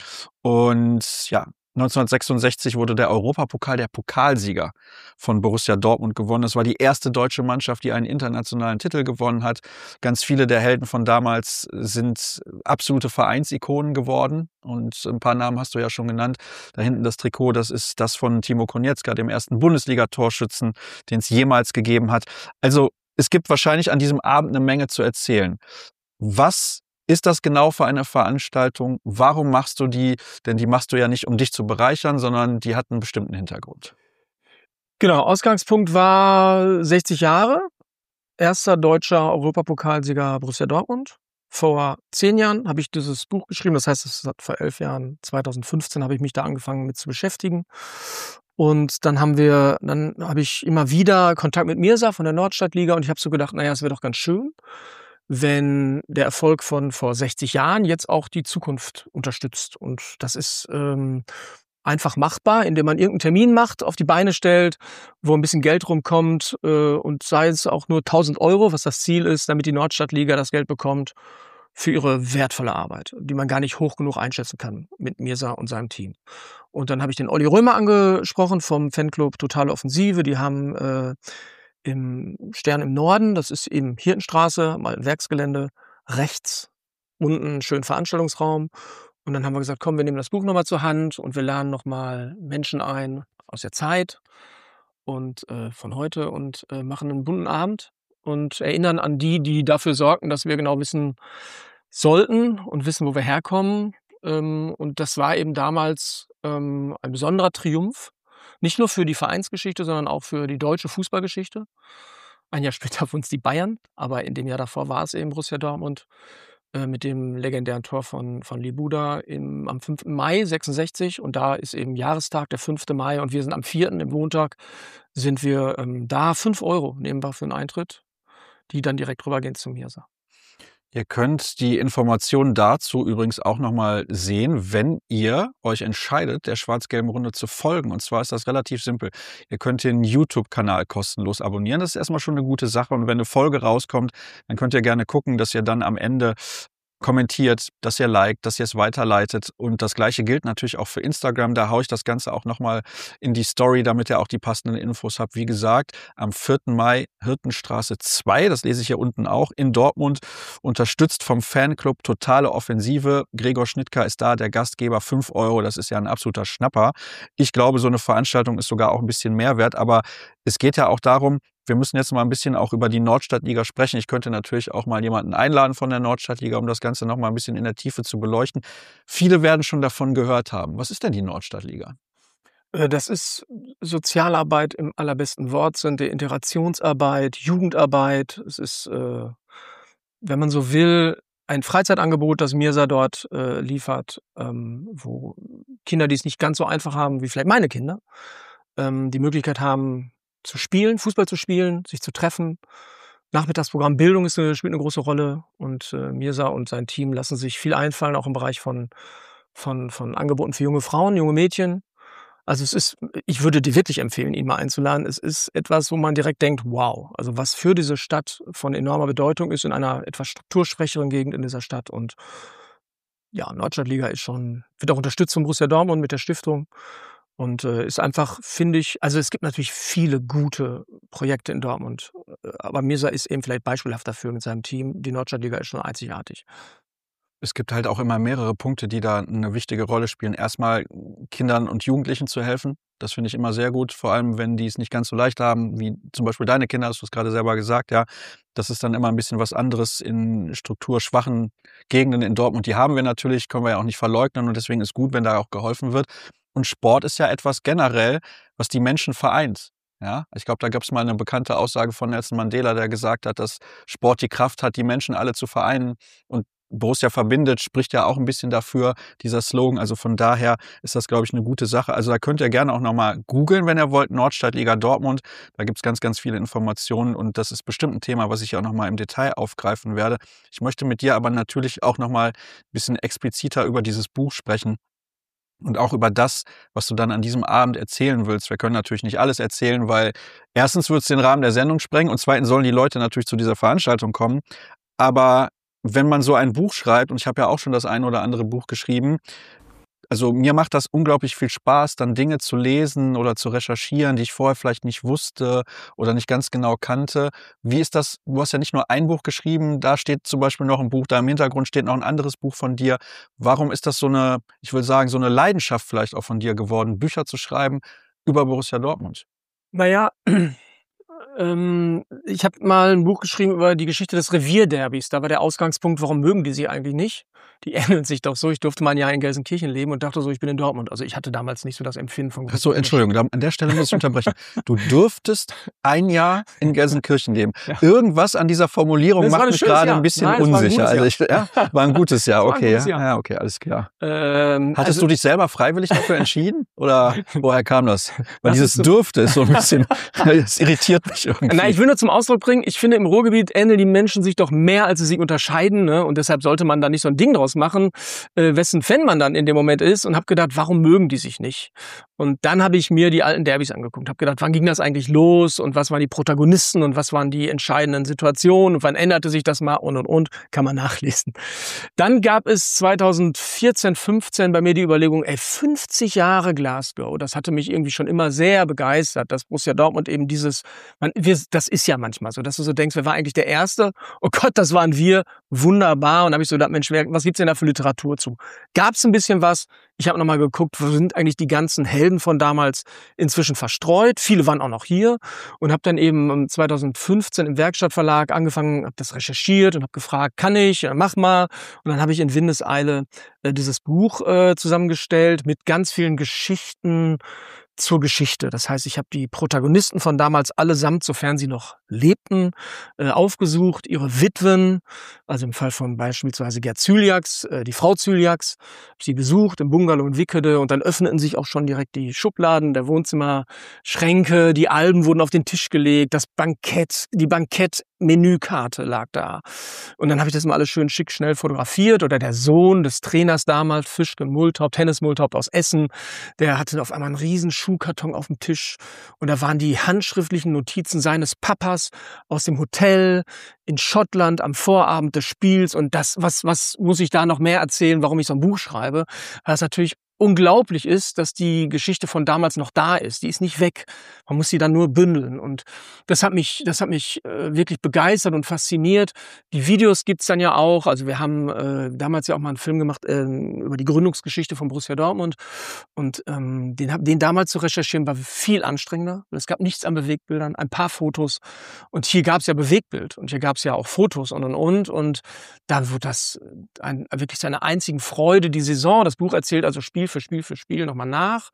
und ja, 1966 wurde der Europapokal, der Pokalsieger von Borussia Dortmund gewonnen. Es war die erste deutsche Mannschaft, die einen internationalen Titel gewonnen hat. Ganz viele der Helden von damals sind absolute Vereinsikonen geworden. Und ein paar Namen hast du ja schon genannt. Da hinten das Trikot, das ist das von Timo Konietzka, dem ersten Bundesliga-Torschützen, den es jemals gegeben hat. Also es gibt wahrscheinlich an diesem Abend eine Menge zu erzählen. Was ist das genau für eine Veranstaltung? Warum machst du die? Denn die machst du ja nicht, um dich zu bereichern, sondern die hat einen bestimmten Hintergrund. Genau, Ausgangspunkt war 60 Jahre. Erster deutscher Europapokalsieger Borussia Dortmund. Vor 10 Jahren habe ich dieses Buch geschrieben. Das heißt, es hat vor 11 Jahren, 2015, habe ich mich da angefangen mit zu beschäftigen. Und dann habe ich immer wieder Kontakt mit Mirza von der Nordstadtliga und ich habe so gedacht, naja, es wäre doch ganz schön, wenn der Erfolg von vor 60 Jahren jetzt auch die Zukunft unterstützt. Und das ist einfach machbar, indem man irgendeinen Termin macht, auf die Beine stellt, wo ein bisschen Geld rumkommt und sei es auch nur 1.000 Euro, was das Ziel ist, damit die Nordstadtliga das Geld bekommt für ihre wertvolle Arbeit, die man gar nicht hoch genug einschätzen kann mit Mirza und seinem Team. Und dann habe ich den Olli Römer angesprochen vom Fanclub Totale Offensive. Die haben im Stern im Norden, das ist eben Hirtenstraße, mal ein Werksgelände, rechts unten einen schönen Veranstaltungsraum. Und dann haben wir gesagt, komm, wir nehmen das Buch nochmal zur Hand und wir laden nochmal Menschen ein aus der Zeit und von heute und machen einen bunten Abend und erinnern an die, die dafür sorgten, dass wir genau wissen sollten und wissen, wo wir herkommen. Und das war eben damals ein besonderer Triumph. Nicht nur für die Vereinsgeschichte, sondern auch für die deutsche Fußballgeschichte. Ein Jahr später wurden es die Bayern, aber in dem Jahr davor war es eben Borussia Dortmund mit dem legendären Tor von Libuda am 5. Mai 66. Und da ist eben Jahrestag, der 5. Mai. Und wir sind am 4., im Montag, sind wir da. 5 Euro nehmen wir für einen Eintritt, die dann direkt rübergehen zum Mirza. Ihr könnt die Informationen dazu übrigens auch nochmal sehen, wenn ihr euch entscheidet, der Schwarz-Gelben Runde zu folgen. Und zwar ist das relativ simpel. Ihr könnt den YouTube-Kanal kostenlos abonnieren. Das ist erstmal schon eine gute Sache. Und wenn eine Folge rauskommt, dann könnt ihr gerne gucken, dass ihr dann am Ende kommentiert, dass ihr liked, dass ihr es weiterleitet. Und das Gleiche gilt natürlich auch für Instagram. Da haue ich das Ganze auch nochmal in die Story, damit ihr auch die passenden Infos habt. Wie gesagt, am 4. Mai, Hirtenstraße 2, das lese ich hier unten auch, in Dortmund, unterstützt vom Fanclub Totale Offensive. Gregor Schnittka ist da, der Gastgeber, 5 Euro. Das ist ja ein absoluter Schnapper. Ich glaube, so eine Veranstaltung ist sogar auch ein bisschen mehr wert. Aber es geht ja auch darum, wir müssen jetzt mal ein bisschen auch über die Nordstadtliga sprechen. Ich könnte natürlich auch mal jemanden einladen von der Nordstadtliga, um das Ganze noch mal ein bisschen in der Tiefe zu beleuchten. Viele werden schon davon gehört haben. Was ist denn die Nordstadtliga? Das ist Sozialarbeit im allerbesten Wortsinne, Integrationsarbeit, Jugendarbeit. Es ist, wenn man so will, ein Freizeitangebot, das Mirza dort liefert, wo Kinder, die es nicht ganz so einfach haben, wie vielleicht meine Kinder, die Möglichkeit haben, zu spielen, Fußball zu spielen, sich zu treffen. Nachmittagsprogramm Bildung spielt eine große Rolle und Mirza und sein Team lassen sich viel einfallen, auch im Bereich von Angeboten für junge Frauen, junge Mädchen. Also ich würde dir wirklich empfehlen, ihn mal einzuladen. Es ist etwas, wo man direkt denkt, wow, also was für diese Stadt von enormer Bedeutung ist in einer etwas strukturschwächeren Gegend in dieser Stadt. Und ja, Nordstadtliga wird auch unterstützt von Borussia Dortmund mit der Stiftung. Und ist einfach, finde ich, also es gibt natürlich viele gute Projekte in Dortmund, aber Mirza ist eben vielleicht beispielhaft dafür mit seinem Team. Die Nordstadtliga ist schon einzigartig. Es gibt halt auch immer mehrere Punkte, die da eine wichtige Rolle spielen. Erstmal Kindern und Jugendlichen zu helfen. Das finde ich immer sehr gut, vor allem wenn die es nicht ganz so leicht haben, wie zum Beispiel deine Kinder, hast du es gerade selber gesagt, ja. Das ist dann immer ein bisschen was anderes in strukturschwachen Gegenden in Dortmund. Die haben wir natürlich, können wir ja auch nicht verleugnen und deswegen ist gut, wenn da auch geholfen wird. Und Sport ist ja etwas generell, was die Menschen vereint. Ja, ich glaube, da gab es mal eine bekannte Aussage von Nelson Mandela, der gesagt hat, dass Sport die Kraft hat, die Menschen alle zu vereinen. Und Borussia verbindet spricht ja auch ein bisschen dafür, dieser Slogan. Also von daher ist das, glaube ich, eine gute Sache. Also da könnt ihr gerne auch nochmal googeln, wenn ihr wollt, Nordstadtliga Dortmund. Da gibt es ganz, ganz viele Informationen und das ist bestimmt ein Thema, was ich auch nochmal im Detail aufgreifen werde. Ich möchte mit dir aber natürlich auch nochmal ein bisschen expliziter über dieses Buch sprechen. Und auch über das, was du dann an diesem Abend erzählen willst. Wir können natürlich nicht alles erzählen, weil erstens wird es den Rahmen der Sendung sprengen und zweitens sollen die Leute natürlich zu dieser Veranstaltung kommen. Aber wenn man so ein Buch schreibt, und ich habe ja auch schon das ein oder andere Buch geschrieben, also mir macht das unglaublich viel Spaß, dann Dinge zu lesen oder zu recherchieren, die ich vorher vielleicht nicht wusste oder nicht ganz genau kannte. Wie ist das? Du hast ja nicht nur ein Buch geschrieben, da steht zum Beispiel noch ein Buch, da im Hintergrund steht noch ein anderes Buch von dir. Warum ist das so eine, ich will sagen, so eine Leidenschaft vielleicht auch von dir geworden, Bücher zu schreiben über Borussia Dortmund? Naja, Ich habe mal ein Buch geschrieben über die Geschichte des Revierderbys. Da war der Ausgangspunkt, warum mögen die sie eigentlich nicht? Die ähneln sich doch so. Ich durfte mal ein Jahr in Gelsenkirchen leben und dachte so, ich bin in Dortmund. Also ich hatte damals nicht so das Empfinden von Ach so, Entschuldigung, an der Stelle muss ich unterbrechen. Du dürftest ein Jahr in Gelsenkirchen leben. Ja. Irgendwas an dieser Formulierung Das war macht ein mich schönes gerade Jahr. ein bisschen Nein, es war ein unsicher. gutes Jahr. War ein gutes Jahr, Es war ein okay. gutes Jahr. Ja, okay, alles klar. Also Hattest du dich selber freiwillig dafür entschieden? Oder woher kam das? Weil Das dieses ist so- Dürfte ist so ein bisschen, das irritiert mich irgendwie. Nein, ich will nur zum Ausdruck bringen, ich finde, im Ruhrgebiet ähneln die Menschen sich doch mehr, als sie sich unterscheiden. Ne? Und deshalb sollte man da nicht so ein Ding draus machen, wessen Fan man dann in dem Moment ist. Und habe gedacht, warum mögen die sich nicht? Und dann habe ich mir die alten Derbys angeguckt. Habe gedacht, wann ging das eigentlich los? Und was waren die Protagonisten? Und was waren die entscheidenden Situationen? Und wann änderte sich das mal? Und. Kann man nachlesen. Dann gab es 2014, 15 bei mir die Überlegung, 50 Jahre Glasgow. Das hatte mich irgendwie schon immer sehr begeistert, dass Borussia Dortmund eben das ist ja manchmal so, dass du so denkst, wer war eigentlich der Erste? Oh Gott, das waren wir. Wunderbar. Und da habe ich so gedacht, Mensch, was gibt's denn da für Literatur zu? Gab's ein bisschen was? Ich habe nochmal geguckt, wo sind eigentlich die ganzen Helden von damals inzwischen verstreut? Viele waren auch noch hier. Und habe dann eben 2015 im Werkstattverlag angefangen, habe das recherchiert und habe gefragt, kann ich? Ja, mach mal. Und dann habe ich in Windeseile dieses Buch zusammengestellt mit ganz vielen Geschichten zur Geschichte. Das heißt, ich habe die Protagonisten von damals allesamt, sofern sie noch lebten, aufgesucht, ihre Witwen, also im Fall von beispielsweise Gerd Zyliax, die Frau Zyliax, habe ich sie besucht im Bungalow in Wickede und dann öffneten sich auch schon direkt die Schubladen der Wohnzimmerschränke, die Alben wurden auf den Tisch gelegt, die Bankettmenükarte lag da. Und dann habe ich das mal alles schön schick schnell fotografiert oder der Sohn des Trainers damals, Fischke Multhaupt, Hennes Multhaupt aus Essen, der hatte auf einmal einen riesen Schuhkarton auf dem Tisch und da waren die handschriftlichen Notizen seines Papas aus dem Hotel in Schottland am Vorabend des Spiels und was muss ich da noch mehr erzählen, warum ich so ein Buch schreibe, weil es natürlich unglaublich ist, dass die Geschichte von damals noch da ist. Die ist nicht weg. Man muss sie dann nur bündeln. Und das hat mich wirklich begeistert und fasziniert. Die Videos gibt's dann ja auch. Also wir haben damals ja auch mal einen Film gemacht über die Gründungsgeschichte von Borussia Dortmund. Und den damals zu recherchieren war viel anstrengender. Es gab nichts an Bewegbildern, ein paar Fotos. Und hier gab's ja Bewegtbild. Und hier gab's ja auch Fotos und. Und da wird das wirklich seine einzigen Freude, die Saison. Das Buch erzählt also Spiel für Spiel nochmal nach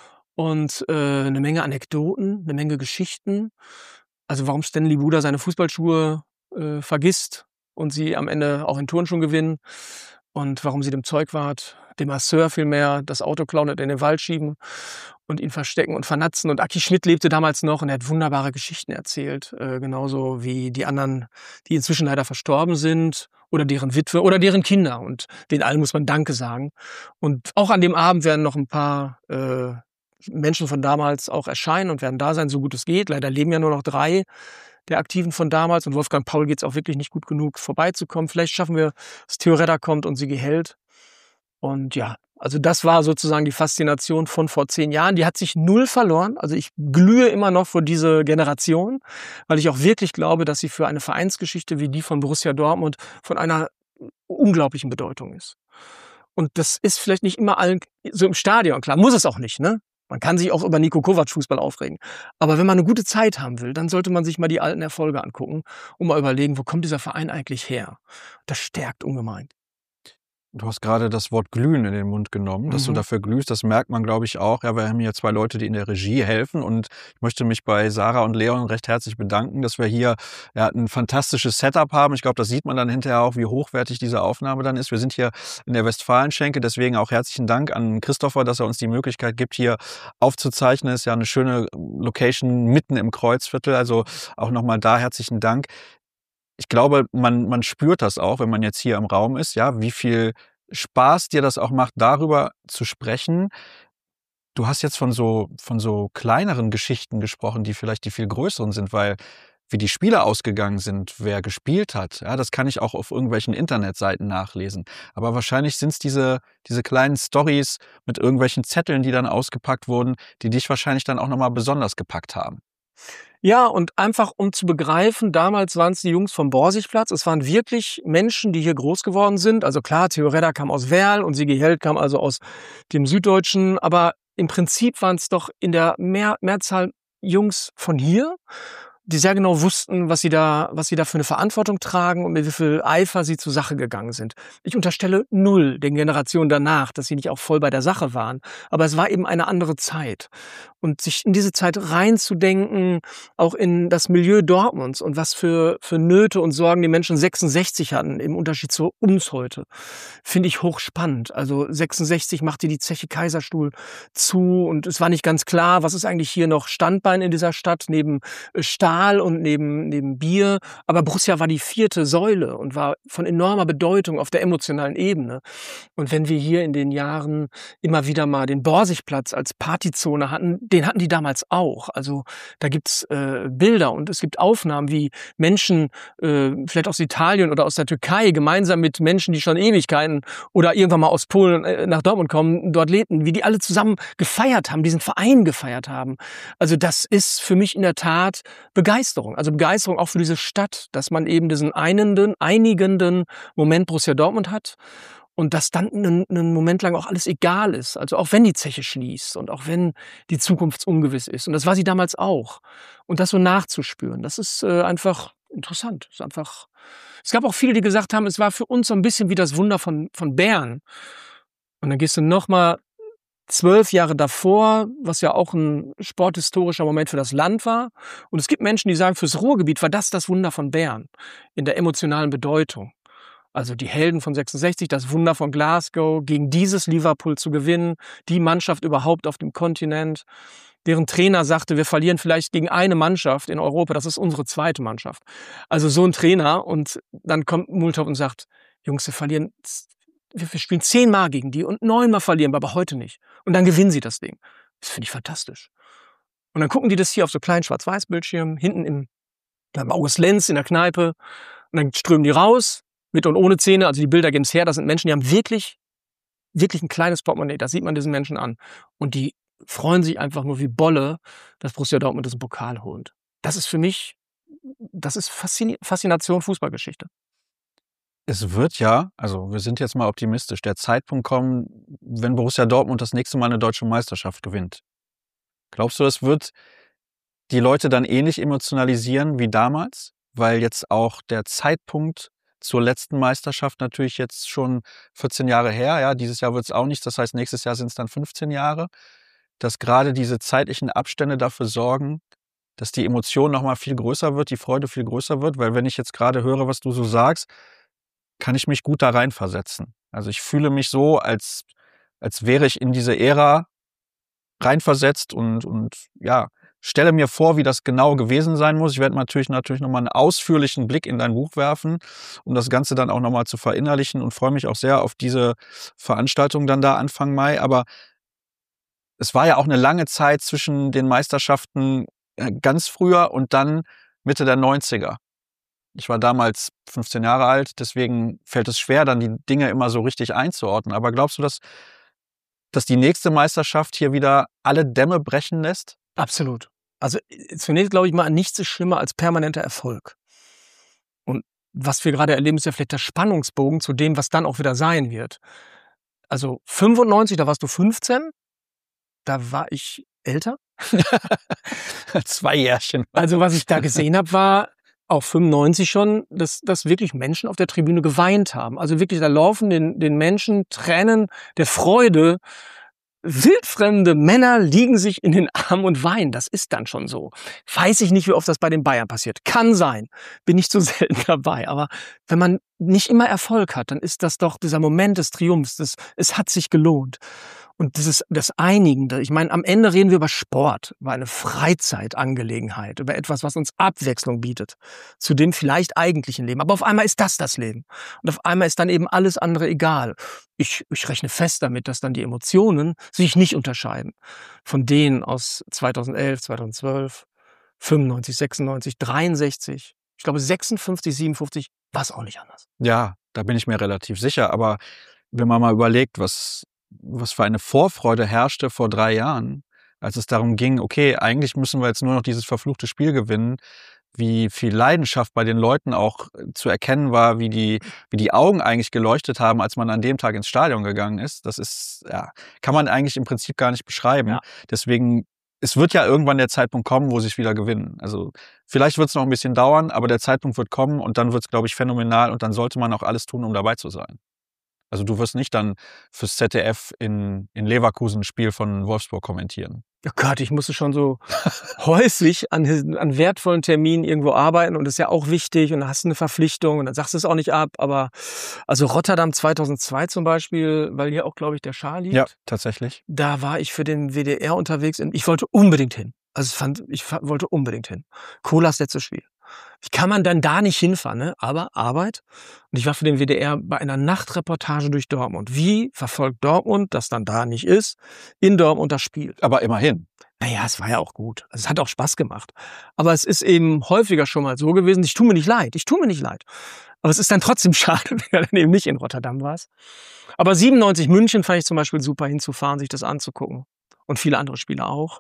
und eine Menge Anekdoten, eine Menge Geschichten. Also warum Stanley Buda seine Fußballschuhe vergisst und sie am Ende auch in Turnschuhen gewinnen und warum sie dem Zeugwart, dem Masseur vielmehr, das Auto klauen und in den Wald schieben und ihn verstecken und vernatzen. Und Aki Schmidt lebte damals noch und er hat wunderbare Geschichten erzählt, genauso wie die anderen, die inzwischen leider verstorben sind oder deren Witwe oder deren Kinder. Und denen allen muss man Danke sagen. Und auch an dem Abend werden noch ein paar Menschen von damals auch erscheinen und werden da sein, so gut es geht. Leider leben ja nur noch 3 der Aktiven von damals. Und Wolfgang Paul geht es auch wirklich nicht gut genug, vorbeizukommen. Vielleicht schaffen wir, dass Theo Redder kommt und sie gehält. Und ja, also das war sozusagen die Faszination von vor 10 Jahren. Die hat sich null verloren. Also ich glühe immer noch vor diese Generation, weil ich auch wirklich glaube, dass sie für eine Vereinsgeschichte wie die von Borussia Dortmund von einer unglaublichen Bedeutung ist. Und das ist vielleicht nicht immer allen so im Stadion, klar, muss es auch nicht, ne? Man kann sich auch über Niko Kovac Fußball aufregen. Aber wenn man eine gute Zeit haben will, dann sollte man sich mal die alten Erfolge angucken und mal überlegen, wo kommt dieser Verein eigentlich her? Das stärkt ungemein. Du hast gerade das Wort glühen in den Mund genommen, dass du dafür glühst. Das merkt man, glaube ich, auch. Ja, wir haben hier 2 Leute, die in der Regie helfen. Und ich möchte mich bei Sarah und Leon recht herzlich bedanken, dass wir hier ein fantastisches Setup haben. Ich glaube, das sieht man dann hinterher auch, wie hochwertig diese Aufnahme dann ist. Wir sind hier in der Westfalenschenke. Deswegen auch herzlichen Dank an Christopher, dass er uns die Möglichkeit gibt, hier aufzuzeichnen. Ist ja eine schöne Location mitten im Kreuzviertel. Also auch nochmal da herzlichen Dank. Ich glaube, man spürt das auch, wenn man jetzt hier im Raum ist, ja, wie viel Spaß dir das auch macht, darüber zu sprechen. Du hast jetzt von so kleineren Geschichten gesprochen, die vielleicht die viel größeren sind, weil wie die Spiele ausgegangen sind, wer gespielt hat, ja, das kann ich auch auf irgendwelchen Internetseiten nachlesen. Aber wahrscheinlich sind es diese kleinen Storys mit irgendwelchen Zetteln, die dann ausgepackt wurden, die dich wahrscheinlich dann auch nochmal besonders gepackt haben. Ja, und einfach um zu begreifen, damals waren es die Jungs vom Borsigplatz. Es waren wirklich Menschen, die hier groß geworden sind. Also klar, Theo Redder kam aus Werl und Sigi Held kam also aus dem Süddeutschen. Aber im Prinzip waren es doch in der Mehrzahl Jungs von hier. die sehr genau wussten, was sie da für eine Verantwortung tragen und mit wie viel Eifer sie zur Sache gegangen sind. Ich unterstelle null den Generationen danach, dass sie nicht auch voll bei der Sache waren. Aber es war eben eine andere Zeit. Und sich in diese Zeit reinzudenken, auch in das Milieu Dortmunds und was für Nöte und Sorgen die Menschen 66 hatten, im Unterschied zu uns heute, finde ich hochspannend. Also 66 machte die Zeche Kaiserstuhl zu und es war nicht ganz klar, was ist eigentlich hier noch Standbein in dieser Stadt, neben Stahl und neben Bier. Aber Borussia war die 4. Säule und war von enormer Bedeutung auf der emotionalen Ebene. Und wenn wir hier in den Jahren immer wieder mal den Borsigplatz als Partyzone hatten, den hatten die damals auch. Also da gibt's Bilder und es gibt Aufnahmen, wie Menschen vielleicht aus Italien oder aus der Türkei gemeinsam mit Menschen, die schon Ewigkeiten oder irgendwann mal aus Polen nach Dortmund kommen, dort lebten, wie die alle zusammen gefeiert haben, diesen Verein gefeiert haben. Also das ist für mich in der Tat Begeisterung. Also Begeisterung auch für diese Stadt, dass man eben diesen einigenden Moment Borussia Dortmund hat. Und dass dann einen Moment lang auch alles egal ist. Also auch wenn die Zeche schließt und auch wenn die Zukunft ungewiss ist. Und das war sie damals auch. Und das so nachzuspüren, das ist einfach interessant. Es gab auch viele, die gesagt haben, es war für uns so ein bisschen wie das Wunder von Bern. Und dann gehst du noch mal 12 Jahre davor, was ja auch ein sporthistorischer Moment für das Land war. Und es gibt Menschen, die sagen, fürs Ruhrgebiet war das Wunder von Bern in der emotionalen Bedeutung. Also die Helden von 66, das Wunder von Glasgow, gegen dieses Liverpool zu gewinnen, die Mannschaft überhaupt auf dem Kontinent, deren Trainer sagte, wir verlieren vielleicht gegen eine Mannschaft in Europa, das ist unsere zweite Mannschaft. Also so ein Trainer und dann kommt Multhoff und sagt, Jungs, wir spielen 10-mal gegen die und 9-mal verlieren wir, aber heute nicht. Und dann gewinnen sie das Ding. Das finde ich fantastisch. Und dann gucken die das hier auf so kleinen Schwarz-Weiß-Bildschirmen, hinten beim August Lenz in der Kneipe und dann strömen die raus, mit und ohne Zähne, also die Bilder gehen her, das sind Menschen, die haben wirklich ein kleines Portemonnaie, das sieht man diesen Menschen an. Und die freuen sich einfach nur wie Bolle, dass Borussia Dortmund diesen Pokal holt. Das ist für mich, das ist Faszination Fußballgeschichte. Es wird ja, also wir sind jetzt mal optimistisch, der Zeitpunkt kommen, wenn Borussia Dortmund das nächste Mal eine deutsche Meisterschaft gewinnt. Glaubst du, es wird die Leute dann ähnlich emotionalisieren wie damals? Weil jetzt auch der Zeitpunkt zur letzten Meisterschaft natürlich jetzt schon 14 Jahre her. Ja, dieses Jahr wird es auch nicht. Das heißt, nächstes Jahr sind es dann 15 Jahre. Dass gerade diese zeitlichen Abstände dafür sorgen, dass die Emotion nochmal viel größer wird, die Freude viel größer wird. Weil wenn ich jetzt gerade höre, was du so sagst, kann ich mich gut da reinversetzen. Also ich fühle mich so, als wäre ich in diese Ära reinversetzt und ja, stelle mir vor, wie das genau gewesen sein muss. Ich werde natürlich nochmal einen ausführlichen Blick in dein Buch werfen, um das Ganze dann auch nochmal zu verinnerlichen und freue mich auch sehr auf diese Veranstaltung dann da Anfang Mai. Aber es war ja auch eine lange Zeit zwischen den Meisterschaften ganz früher und dann Mitte der 90er. Ich war damals 15 Jahre alt, deswegen fällt es schwer, dann die Dinge immer so richtig einzuordnen. Aber glaubst du, dass die nächste Meisterschaft hier wieder alle Dämme brechen lässt? Absolut. Also zunächst glaube ich mal, nichts ist schlimmer als permanenter Erfolg. Und was wir gerade erleben, ist ja vielleicht der Spannungsbogen zu dem, was dann auch wieder sein wird. Also 95, da warst du 15, da war ich älter. 2 Jährchen. Also was ich da gesehen habe, war auch 95 schon, dass wirklich Menschen auf der Tribüne geweint haben. Also wirklich, da laufen den Menschen Tränen der Freude. Wildfremde Männer liegen sich in den Armen und weinen. Das ist dann schon so. Weiß ich nicht, wie oft das bei den Bayern passiert. Kann sein. Bin nicht so selten dabei. Aber wenn man nicht immer Erfolg hat, dann ist das doch dieser Moment des Triumphs. Es hat sich gelohnt. Und das Einigende. Ich meine, am Ende reden wir über Sport, über eine Freizeitangelegenheit, über etwas, was uns Abwechslung bietet zu dem vielleicht eigentlichen Leben. Aber auf einmal ist das Leben. Und auf einmal ist dann eben alles andere egal. Ich rechne fest damit, dass dann die Emotionen sich nicht unterscheiden von denen aus 2011, 2012, 95, 96, 63. Ich glaube 56, 57 war es auch nicht anders. Ja, da bin ich mir relativ sicher. Aber wenn man mal überlegt, was für eine Vorfreude herrschte vor 3 Jahren, als es darum ging, okay, eigentlich müssen wir jetzt nur noch dieses verfluchte Spiel gewinnen, wie viel Leidenschaft bei den Leuten auch zu erkennen war, wie die Augen eigentlich geleuchtet haben, als man an dem Tag ins Stadion gegangen ist. Das ist, ja, kann man eigentlich im Prinzip gar nicht beschreiben. Ja. Deswegen es wird ja irgendwann der Zeitpunkt kommen, wo sie es wieder gewinnen. Also vielleicht wird es noch ein bisschen dauern, aber der Zeitpunkt wird kommen und dann wird es, glaube ich, phänomenal und dann sollte man auch alles tun, um dabei zu sein. Also du wirst nicht dann fürs ZDF in Leverkusen ein Spiel von Wolfsburg kommentieren. Oh Gott, ich musste schon so häufig an wertvollen Terminen irgendwo arbeiten und das ist ja auch wichtig und dann hast du eine Verpflichtung und dann sagst du es auch nicht ab. Aber also Rotterdam 2002 zum Beispiel, weil hier auch, glaube ich, der Schal liegt. Ja, tatsächlich. Da war ich für den WDR unterwegs und ich wollte unbedingt hin. Wollte unbedingt hin. Kohlers letztes Spiel. Wie kann man dann da nicht hinfahren, ne? Aber Arbeit. Und ich war für den WDR bei einer Nachtreportage durch Dortmund. Wie verfolgt Dortmund, das dann da nicht ist, in Dortmund das Spiel? Aber immerhin. Naja, es war ja auch gut. Also es hat auch Spaß gemacht. Aber es ist eben häufiger schon mal so gewesen, ich tue mir nicht leid. Aber es ist dann trotzdem schade, wenn du dann eben nicht in Rotterdam warst. Aber 97 München fand ich zum Beispiel super hinzufahren, sich das anzugucken. Und viele andere Spiele auch.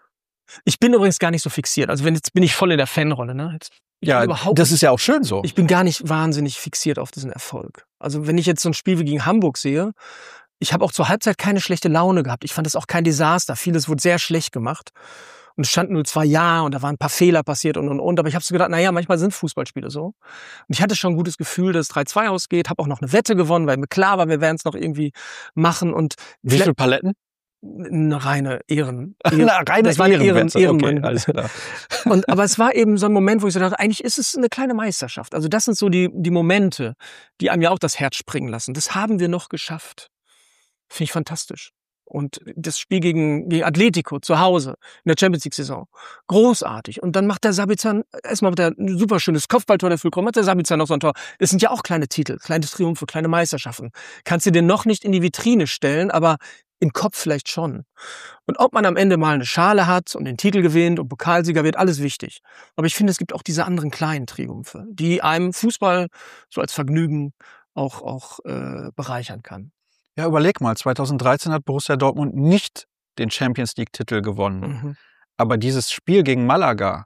Ich bin übrigens gar nicht so fixiert. Also jetzt bin ich voll in der Fanrolle, ne? Ja, das ist ja auch schön so. Ich bin gar nicht wahnsinnig fixiert auf diesen Erfolg. Also wenn ich jetzt so ein Spiel wie gegen Hamburg sehe, ich habe auch zur Halbzeit keine schlechte Laune gehabt. Ich fand das auch kein Desaster. Vieles wurde sehr schlecht gemacht. Und es stand 0-2 ja und da waren ein paar Fehler passiert und. Aber ich habe so gedacht, naja, manchmal sind Fußballspiele so. Und ich hatte schon ein gutes Gefühl, dass es 3-2 ausgeht. Habe auch noch eine Wette gewonnen, weil mir klar war, wir werden es noch irgendwie machen. Und wie viele Paletten? Eine reine Ehren. Das war Ehrenwette. Okay, alles klar. Aber es war eben so ein Moment, wo ich so dachte, eigentlich ist es eine kleine Meisterschaft. Also das sind so die Momente, die einem ja auch das Herz springen lassen. Das haben wir noch geschafft. Finde ich fantastisch. Und das Spiel gegen Atletico zu Hause in der Champions-League-Saison. Großartig. Und dann macht der Sabitzer, erstmal mit der ein super schönes Kopfballtor der Füllkrug, macht der Sabitzer noch so ein Tor. Das sind ja auch kleine Titel, kleine Triumphe, kleine Meisterschaften. Kannst du dir noch nicht in die Vitrine stellen, aber im Kopf vielleicht schon. Und ob man am Ende mal eine Schale hat und den Titel gewinnt und Pokalsieger wird, alles wichtig. Aber ich finde, es gibt auch diese anderen kleinen Triumphe, die einem Fußball so als Vergnügen auch bereichern kann. Ja, überleg mal, 2013 hat Borussia Dortmund nicht den Champions-League-Titel gewonnen. Mhm. Aber dieses Spiel gegen Malaga,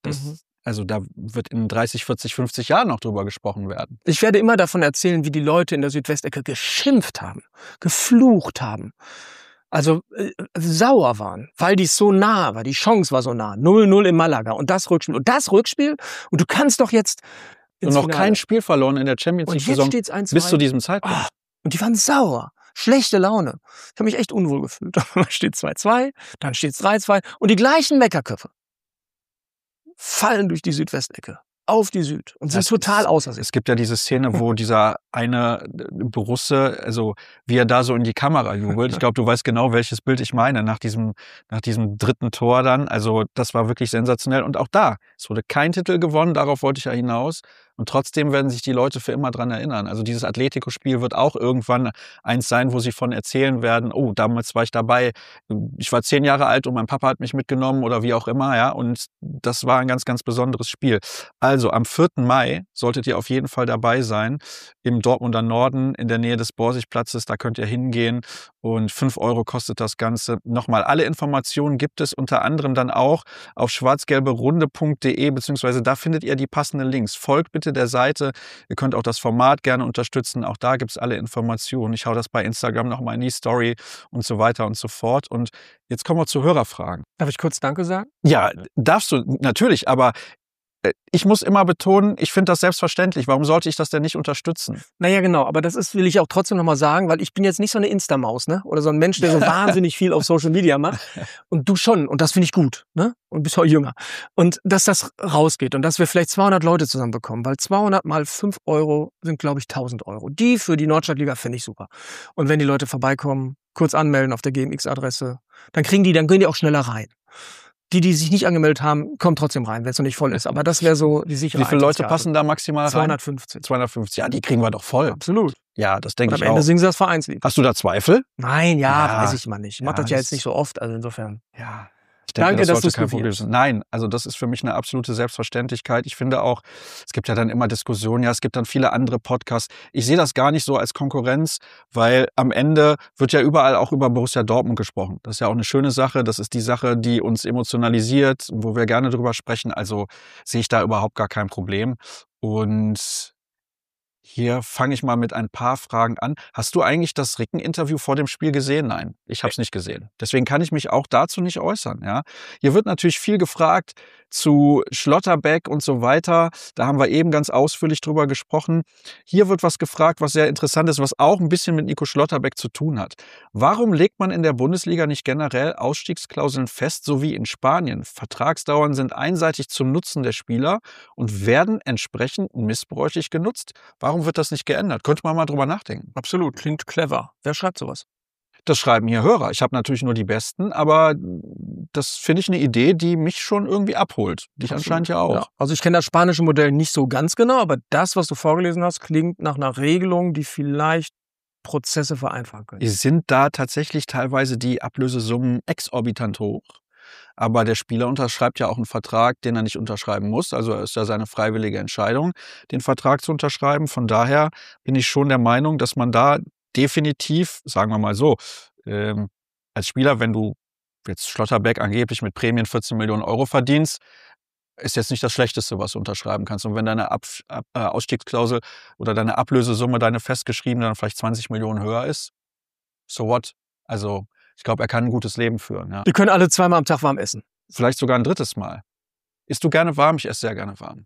also da wird in 30, 40, 50 Jahren noch drüber gesprochen werden. Ich werde immer davon erzählen, wie die Leute in der Südwestecke geschimpft haben, geflucht haben. Also sauer waren, weil die so nah war, die Chance war so nah. 0-0 in Malaga und das Rückspiel. Und du kannst doch jetzt Und noch kein Spiel verloren in der Champions-League-Saison bis zu diesem Zeitpunkt. Und die waren sauer. Schlechte Laune. Ich habe mich echt unwohl gefühlt. Dann steht 2-2, dann steht es 3-2 und die gleichen Meckerköpfe fallen durch die Südwestecke auf die Süd und sind total außer sich. Es gibt ja diese Szene, wo dieser eine Borusse, also wie er da so in die Kamera jubelt. Ich glaube, du weißt genau, welches Bild ich meine, nach diesem dritten Tor dann. Also das war wirklich sensationell. Und auch da, es wurde kein Titel gewonnen, darauf wollte ich ja hinaus. Und trotzdem werden sich die Leute für immer dran erinnern. Also dieses Atletico-Spiel wird auch irgendwann eins sein, wo sie von erzählen werden, oh, damals war ich dabei, ich war 10 Jahre alt und mein Papa hat mich mitgenommen oder wie auch immer, ja. Und das war ein ganz, ganz besonderes Spiel. Also am 4. Mai solltet ihr auf jeden Fall dabei sein, im Dortmunder Norden, in der Nähe des Borsigplatzes, da könnt ihr hingehen und 5 € kostet das Ganze. Nochmal, alle Informationen gibt es unter anderem dann auch auf schwarzgelberunde.de, beziehungsweise da findet ihr die passenden Links. Folgt bitte der Seite, ihr könnt auch das Format gerne unterstützen, auch da gibt es alle Informationen. Ich hau das bei Instagram nochmal in die Story und so weiter und so fort. Und jetzt kommen wir zu Hörerfragen. Darf ich kurz Danke sagen? Ja, darfst du natürlich, aber ich muss immer betonen, ich finde das selbstverständlich. Warum sollte ich das denn nicht unterstützen? Naja, genau. Aber will ich auch trotzdem nochmal sagen, weil ich bin jetzt nicht so eine Insta-Maus, ne? Oder so ein Mensch, der so wahnsinnig viel auf Social Media macht. Und du schon. Und das finde ich gut, ne? Und bist auch jünger. Und dass das rausgeht und dass wir vielleicht 200 Leute zusammenbekommen, weil 200 mal 5 € sind, glaube ich, 1.000 €. Die für die Nordstadtliga finde ich super. Und wenn die Leute vorbeikommen, kurz anmelden auf der GMX-Adresse, dann gehen die auch schneller rein. Die sich nicht angemeldet haben, kommen trotzdem rein, wenn es noch nicht voll ist. Aber das wäre so die sichere Wie viele Leute passen da maximal rein? 250. 250, ja, die kriegen wir doch voll. Absolut. Ja, das denke ich auch. Am Ende singen sie das Vereinslied. Hast du da Zweifel? Nein, weiß ich mal nicht. Ich mache das ja jetzt nicht so oft, also insofern. Ja. Ich denke, Danke, dass du es kein Problem sein. Nein, also das ist für mich eine absolute Selbstverständlichkeit. Ich finde auch, es gibt ja dann immer Diskussionen, ja, es gibt dann viele andere Podcasts. Ich sehe das gar nicht so als Konkurrenz, weil am Ende wird ja überall auch über Borussia Dortmund gesprochen. Das ist ja auch eine schöne Sache. Das ist die Sache, die uns emotionalisiert, wo wir gerne drüber sprechen. Also sehe ich da überhaupt gar kein Problem. Und Hier fange ich mal mit ein paar Fragen an. Hast du eigentlich das Ricken-Interview vor dem Spiel gesehen? Nein, ich habe es nicht gesehen. Deswegen kann ich mich auch dazu nicht äußern. Ja? Hier wird natürlich viel gefragt zu Schlotterbeck und so weiter. Da haben wir eben ganz ausführlich drüber gesprochen. Hier wird was gefragt, was sehr interessant ist, was auch ein bisschen mit Nico Schlotterbeck zu tun hat. Warum legt man in der Bundesliga nicht generell Ausstiegsklauseln fest, so wie in Spanien? Vertragsdauern sind einseitig zum Nutzen der Spieler und werden entsprechend missbräuchlich genutzt. Warum wird das nicht geändert? Könnte man mal drüber nachdenken. Absolut, klingt clever. Wer schreibt sowas? Das schreiben hier Hörer. Ich habe natürlich nur die besten, aber das finde ich eine Idee, die mich schon irgendwie abholt. Dich anscheinend ja auch. Ja. Also ich kenne das spanische Modell nicht so ganz genau, aber das, was du vorgelesen hast, klingt nach einer Regelung, die vielleicht Prozesse vereinfachen könnte. Sind da tatsächlich teilweise die Ablösesummen exorbitant hoch? Aber der Spieler unterschreibt ja auch einen Vertrag, den er nicht unterschreiben muss. Also es ist ja seine freiwillige Entscheidung, den Vertrag zu unterschreiben. Von daher bin ich schon der Meinung, dass man da definitiv, sagen wir mal so, als Spieler, wenn du jetzt Schlotterbeck angeblich mit Prämien 14 Millionen Euro verdienst, ist jetzt nicht das Schlechteste, was du unterschreiben kannst. Und wenn deine Ausstiegsklausel oder deine Ablösesumme, deine festgeschriebene, dann vielleicht 20 Millionen höher ist, so what? Also ich glaube, er kann ein gutes Leben führen. Ja. Wir können alle zweimal am Tag warm essen. Vielleicht sogar ein drittes Mal. Isst du gerne warm? Ich esse sehr gerne warm.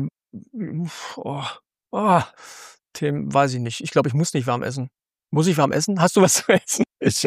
Themen weiß ich nicht. Ich glaube, ich muss nicht warm essen. Muss ich warm essen? Hast du was zu essen? Ich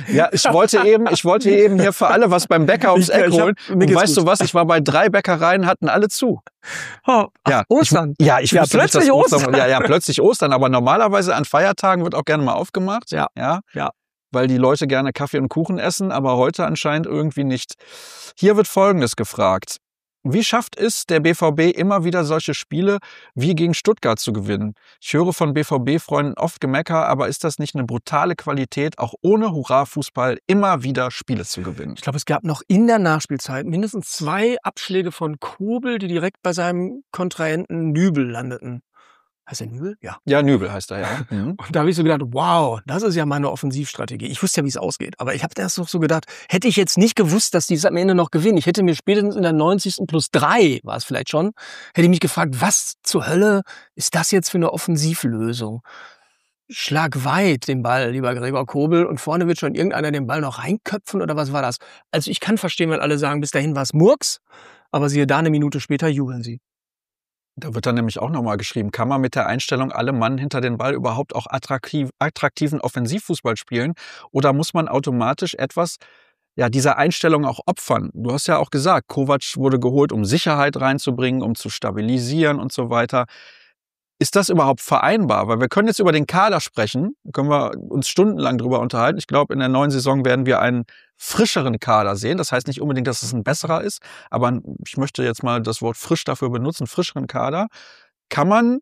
wollte eben hier für alle was beim Bäcker ums Eck holen. Und weißt du was? Ich war bei 3 Bäckereien, hatten alle zu. Oh, ja, Ostern. Ich wusste plötzlich nicht, Ostern. Ja, plötzlich Ostern. Aber normalerweise an Feiertagen wird auch gerne mal aufgemacht. Ja. Weil die Leute gerne Kaffee und Kuchen essen, aber heute anscheinend irgendwie nicht. Hier wird Folgendes gefragt. Wie schafft es der BVB immer wieder solche Spiele wie gegen Stuttgart zu gewinnen? Ich höre von BVB-Freunden oft Gemecker, aber ist das nicht eine brutale Qualität, auch ohne Hurra-Fußball immer wieder Spiele zu gewinnen? Ich glaube, es gab noch in der Nachspielzeit mindestens 2 Abschläge von Kobel, die direkt bei seinem Kontrahenten Nübel landeten. Heißt der Nübel? Ja. Ja, Nübel heißt er, ja. Und da habe ich so gedacht, wow, das ist ja meine Offensivstrategie. Ich wusste ja, wie es ausgeht. Aber ich habe erst noch so gedacht, hätte ich jetzt nicht gewusst, dass die es am Ende noch gewinnen. Ich hätte mir spätestens in der 90. plus 3, war es vielleicht schon, hätte ich mich gefragt, was zur Hölle ist das jetzt für eine Offensivlösung? Schlag weit den Ball, lieber Gregor Kobel, und vorne wird schon irgendeiner den Ball noch reinköpfen oder was war das? Also ich kann verstehen, wenn alle sagen, bis dahin war es Murks, aber siehe da, eine Minute später jubeln sie. Da wird dann nämlich auch nochmal geschrieben, kann man mit der Einstellung alle Mann hinter den Ball überhaupt auch attraktiven Offensivfußball spielen? Oder muss man automatisch etwas dieser Einstellung auch opfern? Du hast ja auch gesagt, Kovac wurde geholt, um Sicherheit reinzubringen, um zu stabilisieren und so weiter. Ist das überhaupt vereinbar? Weil wir können jetzt über den Kader sprechen, können wir uns stundenlang drüber unterhalten. Ich glaube, in der neuen Saison werden wir einen frischeren Kader sehen. Das heißt nicht unbedingt, dass es ein besserer ist, aber ich möchte jetzt mal das Wort frisch dafür benutzen, frischeren Kader. Kann man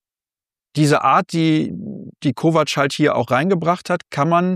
diese Art, die Kovac halt hier auch reingebracht hat, kann man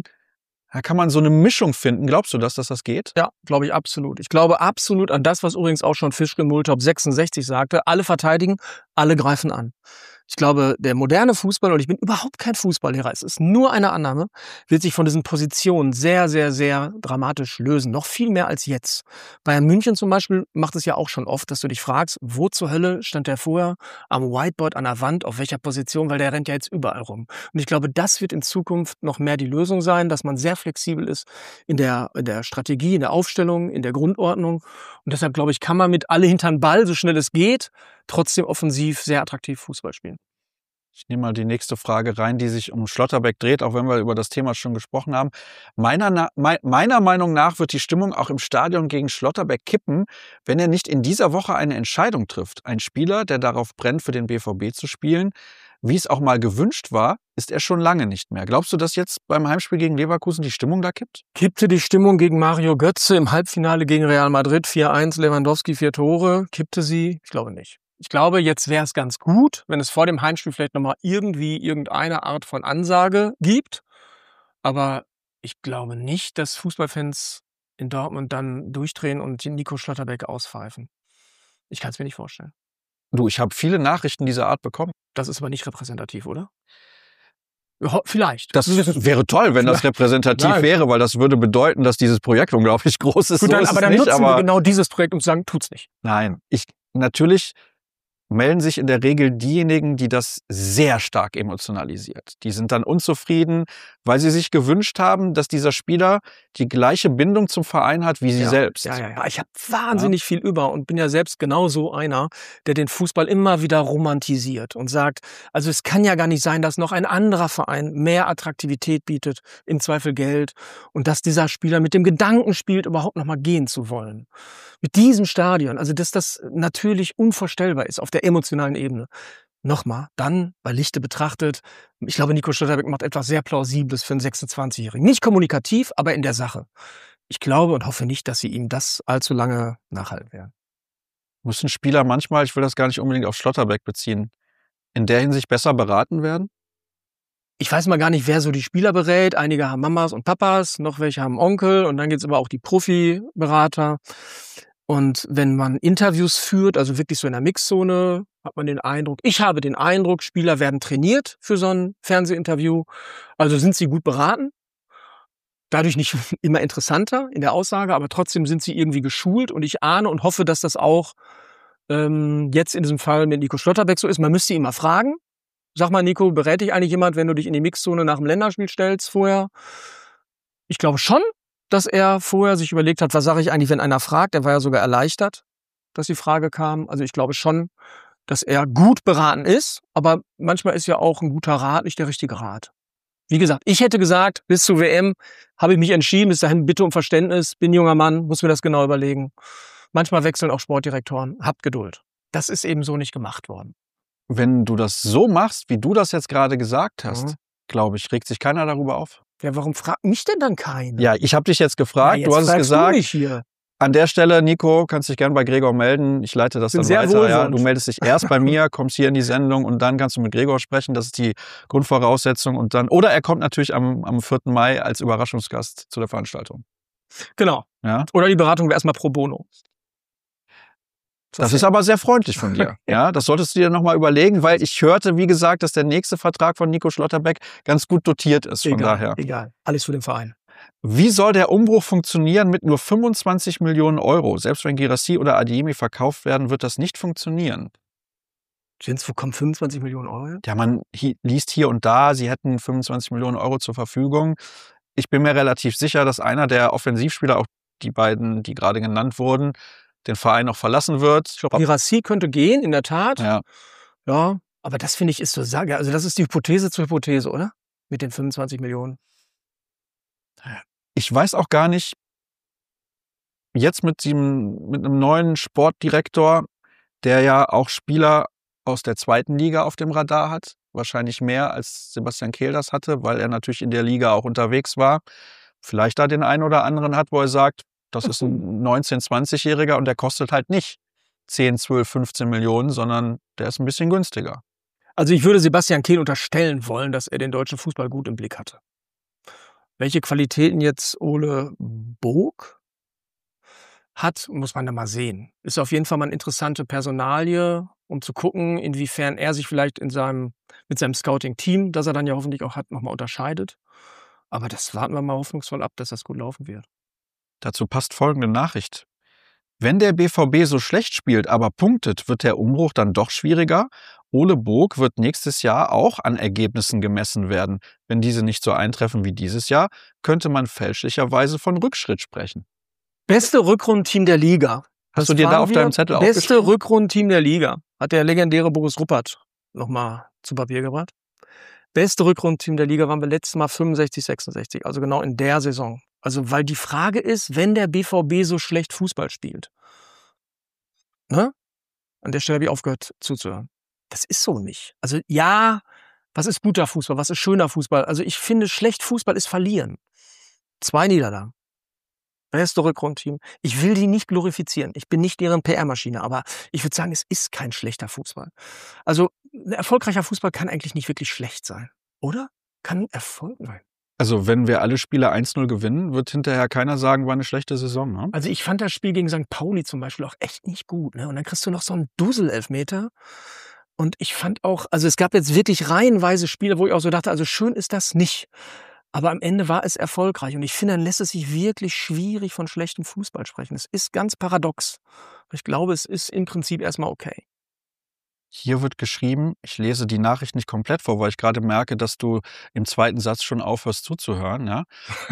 so eine Mischung finden? Glaubst du, dass das geht? Ja, glaube ich absolut. Ich glaube absolut an das, was übrigens auch schon Fischke Multop 66 sagte. Alle verteidigen, alle greifen an. Ich glaube, der moderne Fußball, und ich bin überhaupt kein Fußballlehrer, es ist nur eine Annahme, wird sich von diesen Positionen sehr, sehr, sehr dramatisch lösen. Noch viel mehr als jetzt. Bayern München zum Beispiel macht es ja auch schon oft, dass du dich fragst, wo zur Hölle stand der vorher am Whiteboard an der Wand, auf welcher Position, weil der rennt ja jetzt überall rum. Und ich glaube, das wird in Zukunft noch mehr die Lösung sein, dass man sehr flexibel ist in der Strategie, in der Aufstellung, in der Grundordnung. Und deshalb, glaube ich, kann man mit alle hinterm Ball, so schnell es geht, trotzdem offensiv sehr attraktiv Fußball spielen. Ich nehme mal die nächste Frage rein, die sich um Schlotterbeck dreht, auch wenn wir über das Thema schon gesprochen haben. Meiner Meinung nach wird die Stimmung auch im Stadion gegen Schlotterbeck kippen, wenn er nicht in dieser Woche eine Entscheidung trifft. Ein Spieler, der darauf brennt, für den BVB zu spielen, wie es auch mal gewünscht war, ist er schon lange nicht mehr. Glaubst du, dass jetzt beim Heimspiel gegen Leverkusen die Stimmung da kippt? Kippte die Stimmung gegen Mario Götze im Halbfinale gegen Real Madrid 4-1, Lewandowski 4 Tore? Kippte sie? Ich glaube nicht. Ich glaube, jetzt wäre es ganz gut, wenn es vor dem Heimspiel vielleicht nochmal irgendeine Art von Ansage gibt. Aber ich glaube nicht, dass Fußballfans in Dortmund dann durchdrehen und Nico Schlotterbeck auspfeifen. Ich kann es mir nicht vorstellen. Du, ich habe viele Nachrichten dieser Art bekommen. Das ist aber nicht repräsentativ, oder? Vielleicht. Das wäre toll, wenn das repräsentativ wäre, weil das würde bedeuten, dass dieses Projekt unglaublich groß ist. Gut, aber dann nutzen wir genau dieses Projekt und sagen, tut's nicht. Nein, natürlich melden sich in der Regel diejenigen, die das sehr stark emotionalisiert. Die sind dann unzufrieden, weil sie sich gewünscht haben, dass dieser Spieler die gleiche Bindung zum Verein hat wie sie selbst. Ja. Ich habe wahnsinnig viel über und bin ja selbst genau so einer, der den Fußball immer wieder romantisiert und sagt, also es kann ja gar nicht sein, dass noch ein anderer Verein mehr Attraktivität bietet, im Zweifel Geld, und dass dieser Spieler mit dem Gedanken spielt, überhaupt noch mal gehen zu wollen. Mit diesem Stadion, also dass das natürlich unvorstellbar ist auf der emotionalen Ebene. Nochmal, dann bei Lichte betrachtet, ich glaube, Nico Schlotterbeck macht etwas sehr Plausibles für einen 26-Jährigen. Nicht kommunikativ, aber in der Sache. Ich glaube und hoffe nicht, dass sie ihm das allzu lange nachhalten werden. Müssen Spieler manchmal, ich will das gar nicht unbedingt auf Schlotterbeck beziehen, in der Hinsicht besser beraten werden? Ich weiß mal gar nicht, wer so die Spieler berät. Einige haben Mamas und Papas, noch welche haben Onkel, und dann gibt's aber auch die Profiberater. Und wenn man Interviews führt, also wirklich so in der Mixzone, hat man den Eindruck, ich habe den Eindruck, Spieler werden trainiert für so ein Fernsehinterview. Also sind sie gut beraten. Dadurch nicht immer interessanter in der Aussage, aber trotzdem sind sie irgendwie geschult, und ich ahne und hoffe, dass das auch jetzt in diesem Fall mit Nico Schlotterbeck so ist. Man müsste ihn mal fragen. Sag mal, Nico, berät dich eigentlich jemand, wenn du dich in die Mixzone nach dem Länderspiel stellst vorher? Ich glaube schon, dass er vorher sich überlegt hat, was sage ich eigentlich, wenn einer fragt. Er war ja sogar erleichtert, dass die Frage kam. Also ich glaube schon, dass er gut beraten ist, aber manchmal ist ja auch ein guter Rat nicht der richtige Rat. Wie gesagt, ich hätte gesagt, bis zur WM habe ich mich entschieden, bis dahin bitte um Verständnis, bin junger Mann, muss mir das genau überlegen. Manchmal wechseln auch Sportdirektoren, habt Geduld. Das ist eben so nicht gemacht worden. Wenn du das so machst, wie du das jetzt gerade gesagt hast, glaube ich, regt sich keiner darüber auf. Ja, warum fragt mich denn dann keiner? Ja, ich habe dich jetzt gefragt, Ja, jetzt du hast es gesagt. Du mich hier. An der Stelle, Nico, kannst dich gerne bei Gregor melden. Ich leite das dann weiter. Ja, du meldest dich erst bei mir, kommst hier in die Sendung und dann kannst du mit Gregor sprechen. Das ist die Grundvoraussetzung. Und dann, oder er kommt natürlich am 4. Mai als Überraschungsgast zu der Veranstaltung. Genau. Ja? Oder die Beratung wäre erstmal pro bono. Das ist aber sehr freundlich von dir. Ja, das solltest du dir nochmal überlegen, weil ich hörte, wie gesagt, dass der nächste Vertrag von Nico Schlotterbeck ganz gut dotiert ist. Von daher. Egal, alles für den Verein. Wie soll der Umbruch funktionieren mit nur 25 Millionen Euro? Selbst wenn Guirassy oder Adeyemi verkauft werden, wird das nicht funktionieren. Wo kommen 25 Millionen Euro? Ja, man liest hier und da, sie hätten 25 Millionen Euro zur Verfügung. Ich bin mir relativ sicher, dass einer der Offensivspieler, auch die beiden, die gerade genannt wurden, den Verein noch verlassen wird. Ich glaube, Guirassy könnte gehen, in der Tat. Ja, aber das finde ich ist so Sage. Also das ist die Hypothese zur Hypothese, oder? Mit den 25 Millionen. Ich weiß auch gar nicht, jetzt mit einem neuen Sportdirektor, der ja auch Spieler aus der 2. Liga auf dem Radar hat, wahrscheinlich mehr als Sebastian Kehl das hatte, weil er natürlich in der Liga auch unterwegs war, vielleicht da den einen oder anderen hat, wo er sagt, das ist ein 19-, 20-Jähriger und der kostet halt nicht 10, 12, 15 Millionen, sondern der ist ein bisschen günstiger. Also ich würde Sebastian Kehl unterstellen wollen, dass er den deutschen Fußball gut im Blick hatte. Welche Qualitäten jetzt Ole Bog hat, muss man da mal sehen. Ist auf jeden Fall mal eine interessante Personalie, um zu gucken, inwiefern er sich vielleicht mit seinem Scouting-Team, das er dann ja hoffentlich auch hat, nochmal unterscheidet. Aber das warten wir mal hoffnungsvoll ab, dass das gut laufen wird. Dazu passt folgende Nachricht. Wenn der BVB so schlecht spielt, aber punktet, wird der Umbruch dann doch schwieriger. Ole Bog wird nächstes Jahr auch an Ergebnissen gemessen werden. Wenn diese nicht so eintreffen wie dieses Jahr, könnte man fälschlicherweise von Rückschritt sprechen. Beste Rückrundenteam der Liga. Hast du dir da auf deinem Zettel aufgeschrieben? Beste Rückrundenteam der Liga. Hat der legendäre Boris Ruppert nochmal zu Papier gebracht. Beste Rückrundenteam der Liga waren wir letztes Mal 65, 66. Also genau in der Saison. Also weil die Frage ist, wenn der BVB so schlecht Fußball spielt. Ne? An der Stelle habe ich aufgehört zuzuhören. Das ist so nicht. Also ja, was ist guter Fußball? Was ist schöner Fußball? Also ich finde, schlecht Fußball ist verlieren. 2 Niederlagen. Beste Rückrundenteam. Ich will die nicht glorifizieren. Ich bin nicht deren PR-Maschine, aber ich würde sagen, es ist kein schlechter Fußball. Also ein erfolgreicher Fußball kann eigentlich nicht wirklich schlecht sein, oder? Kann Erfolg sein. Also wenn wir alle Spiele 1-0 gewinnen, wird hinterher keiner sagen, war eine schlechte Saison. Ne? Also ich fand das Spiel gegen St. Pauli zum Beispiel auch echt nicht gut. Ne? Und dann kriegst du noch so einen Dusel-Elfmeter. Und ich fand auch, also es gab jetzt wirklich reihenweise Spiele, wo ich auch so dachte, also schön ist das nicht. Aber am Ende war es erfolgreich. Und ich finde, dann lässt es sich wirklich schwierig von schlechtem Fußball sprechen. Es ist ganz paradox. Ich glaube, es ist im Prinzip erstmal okay. Hier wird geschrieben, ich lese die Nachricht nicht komplett vor, weil ich gerade merke, dass du im zweiten Satz schon aufhörst zuzuhören, ja?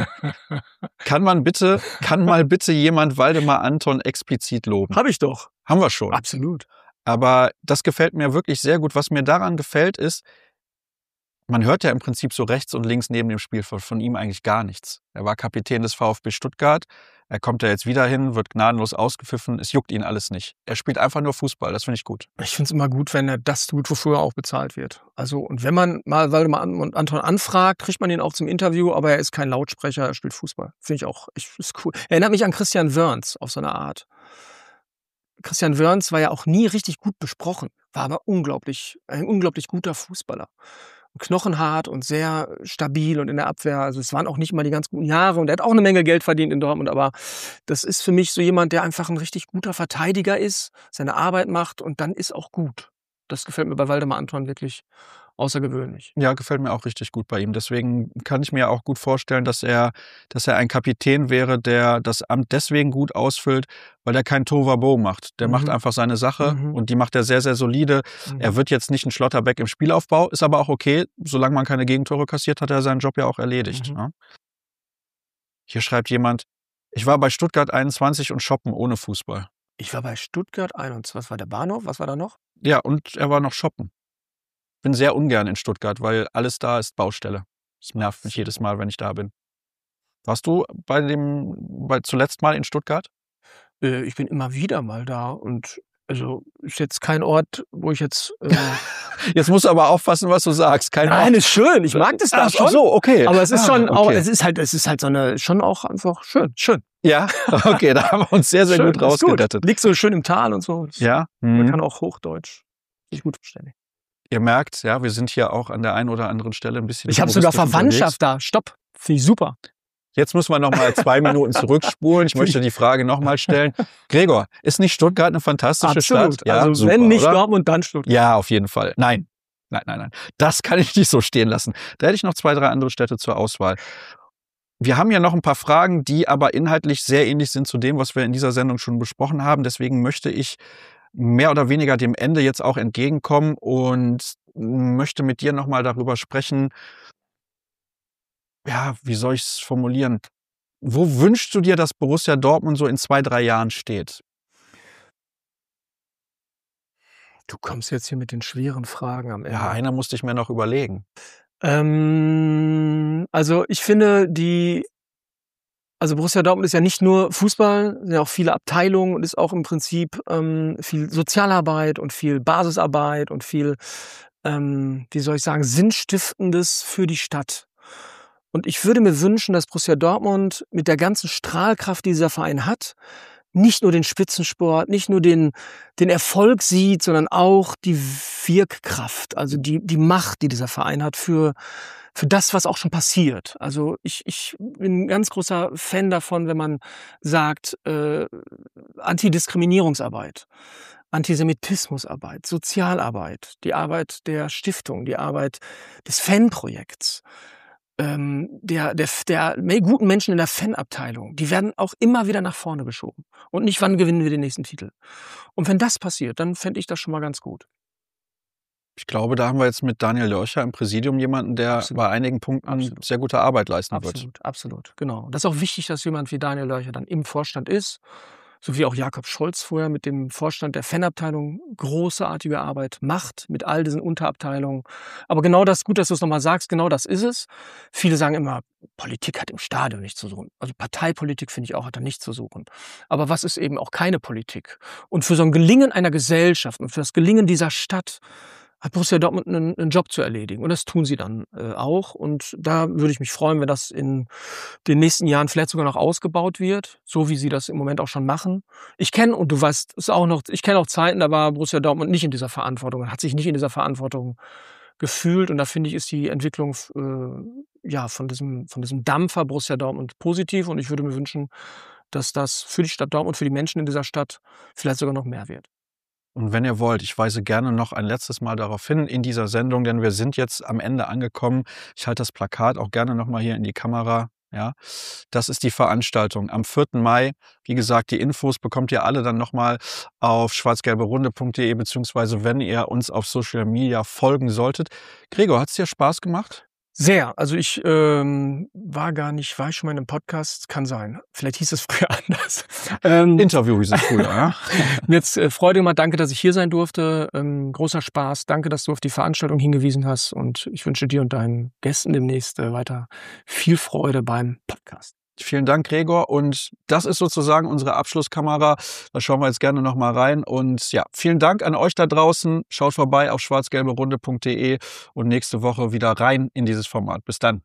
Kann mal bitte jemand Waldemar Anton explizit loben? Habe ich doch. Haben wir schon. Absolut. Aber das gefällt mir wirklich sehr gut. Was mir daran gefällt, ist, man hört ja im Prinzip so rechts und links neben dem Spiel von ihm eigentlich gar nichts. Er war Kapitän des VfB Stuttgart. Er kommt da jetzt wieder hin, wird gnadenlos ausgepfiffen. Es juckt ihn alles nicht. Er spielt einfach nur Fußball. Das finde ich gut. Ich finde es immer gut, wenn er das tut, wofür er auch bezahlt wird. Also, und wenn man mal Waldemar Anton anfragt, kriegt man ihn auch zum Interview, aber er ist kein Lautsprecher, er spielt Fußball. Finde ich auch, ist cool. Er erinnert mich an Christian Wörns auf so eine Art. Christian Wörns war ja auch nie richtig gut besprochen, war aber ein unglaublich guter Fußballer. Knochenhart und sehr stabil und in der Abwehr. Also es waren auch nicht mal die ganz guten Jahre und er hat auch eine Menge Geld verdient in Dortmund, aber das ist für mich so jemand, der einfach ein richtig guter Verteidiger ist, seine Arbeit macht und dann ist auch gut. Das gefällt mir bei Waldemar Anton wirklich außergewöhnlich. Ja, gefällt mir auch richtig gut bei ihm. Deswegen kann ich mir auch gut vorstellen, dass er ein Kapitän wäre, der das Amt deswegen gut ausfüllt, weil er kein Tohuwabohu macht. Der macht einfach seine Sache und die macht er sehr, sehr solide. Er wird jetzt nicht ein Schlotterbeck im Spielaufbau, ist aber auch okay. Solange man keine Gegentore kassiert, hat er seinen Job ja auch erledigt. Ne? Hier schreibt jemand, ich war bei Stuttgart 21 und shoppen ohne Fußball. Ich war bei Stuttgart 21. Was war der Bahnhof? Was war da noch? Ja, und er war noch shoppen. Bin sehr ungern in Stuttgart, weil alles da ist Baustelle. Das nervt mich jedes Mal, wenn ich da bin. Warst du zuletzt mal in Stuttgart? Ich bin immer wieder mal da und also ist jetzt kein Ort, wo ich jetzt. Jetzt musst du aber aufpassen, was du sagst. Nein, ist schön. Ich mag das da schon. Ach so, okay. Aber es ist schon okay. auch, es ist halt so eine, schon auch einfach schön. Ja, okay, da haben wir uns sehr, sehr schön, gut rausgerettet. Liegt so schön im Tal und so. Ja. Man kann auch Hochdeutsch sich gut verständigen. Ihr merkt, ja, wir sind hier auch an der einen oder anderen Stelle ein bisschen. Ich habe sogar Verwandtschaft da. Stopp. Finde ich super. Jetzt müssen wir noch mal 2 Minuten zurückspulen. Ich möchte die Frage noch mal stellen. Gregor, ist nicht Stuttgart eine fantastische Stadt? Ja, also super, wenn nicht oder? Dortmund, dann Stuttgart. Ja, auf jeden Fall. Nein. Das kann ich nicht so stehen lassen. Da hätte ich noch 2, 3 andere Städte zur Auswahl. Wir haben ja noch ein paar Fragen, die aber inhaltlich sehr ähnlich sind zu dem, was wir in dieser Sendung schon besprochen haben. Deswegen möchte ich mehr oder weniger dem Ende jetzt auch entgegenkommen und möchte mit dir noch mal darüber sprechen, ja, wie soll ich es formulieren? Wo wünschst du dir, dass Borussia Dortmund so in 2, 3 Jahren steht? Du kommst jetzt hier mit den schweren Fragen am Ende. Ja, einer musste ich mir noch überlegen. Also ich finde, Borussia Dortmund ist ja nicht nur Fußball, sind ja auch viele Abteilungen und ist auch im Prinzip viel Sozialarbeit und viel Basisarbeit und viel, wie soll ich sagen, Sinnstiftendes für die Stadt. Und ich würde mir wünschen, dass Borussia Dortmund mit der ganzen Strahlkraft, die dieser Verein hat, nicht nur den Spitzensport, nicht nur den Erfolg sieht, sondern auch die Wirkkraft, also die Macht, die dieser Verein hat für das, was auch schon passiert. Also ich bin ein ganz großer Fan davon, wenn man sagt, Antidiskriminierungsarbeit, Antisemitismusarbeit, Sozialarbeit, die Arbeit der Stiftung, die Arbeit des Fanprojekts. Der guten Menschen in der Fanabteilung, die werden auch immer wieder nach vorne geschoben. Und nicht, wann gewinnen wir den nächsten Titel. Und wenn das passiert, dann fände ich das schon mal ganz gut. Ich glaube, da haben wir jetzt mit Daniel Lörcher im Präsidium jemanden, der bei einigen Punkten sehr gute Arbeit leisten wird. Absolut, genau. Das ist auch wichtig, dass jemand wie Daniel Lörcher dann im Vorstand ist, so wie auch Jakob Scholz vorher mit dem Vorstand der Fanabteilung großartige Arbeit macht, mit all diesen Unterabteilungen. Aber genau das, gut, dass du es nochmal sagst, genau das ist es. Viele sagen immer, Politik hat im Stadion nichts zu suchen. Also Parteipolitik, finde ich auch, hat da nichts zu suchen. Aber was ist eben auch keine Politik? Und für so ein Gelingen einer Gesellschaft und für das Gelingen dieser Stadt hat Borussia Dortmund einen Job zu erledigen. Und das tun sie dann auch. Und da würde ich mich freuen, wenn das in den nächsten Jahren vielleicht sogar noch ausgebaut wird, so wie sie das im Moment auch schon machen. Ich kenne, und du weißt es auch noch, ich kenne auch Zeiten, da war Borussia Dortmund nicht in dieser Verantwortung, hat sich nicht in dieser Verantwortung gefühlt. Und da finde ich, ist die Entwicklung von diesem Dampfer Borussia Dortmund positiv. Und ich würde mir wünschen, dass das für die Stadt Dortmund, für die Menschen in dieser Stadt vielleicht sogar noch mehr wird. Und wenn ihr wollt, ich weise gerne noch ein letztes Mal darauf hin in dieser Sendung, denn wir sind jetzt am Ende angekommen. Ich halte das Plakat auch gerne noch mal hier in die Kamera. Ja, das ist die Veranstaltung am 4. Mai. Wie gesagt, die Infos bekommt ihr alle dann nochmal auf schwarzgelberunde.de, beziehungsweise wenn ihr uns auf Social Media folgen solltet. Gregor, hat es dir Spaß gemacht? Sehr. Also ich war ich schon mal in einem Podcast? Kann sein. Vielleicht hieß es früher anders. Interview hieß es früher, ja. Mir jetzt Freude gemacht. Danke, dass ich hier sein durfte. Großer Spaß. Danke, dass du auf die Veranstaltung hingewiesen hast. Und ich wünsche dir und deinen Gästen demnächst weiter viel Freude beim Podcast. Vielen Dank, Gregor. Und das ist sozusagen unsere Abschlusskamera. Da schauen wir jetzt gerne noch mal rein. Und ja, vielen Dank an euch da draußen. Schaut vorbei auf schwarzgelberunde.de und nächste Woche wieder rein in dieses Format. Bis dann.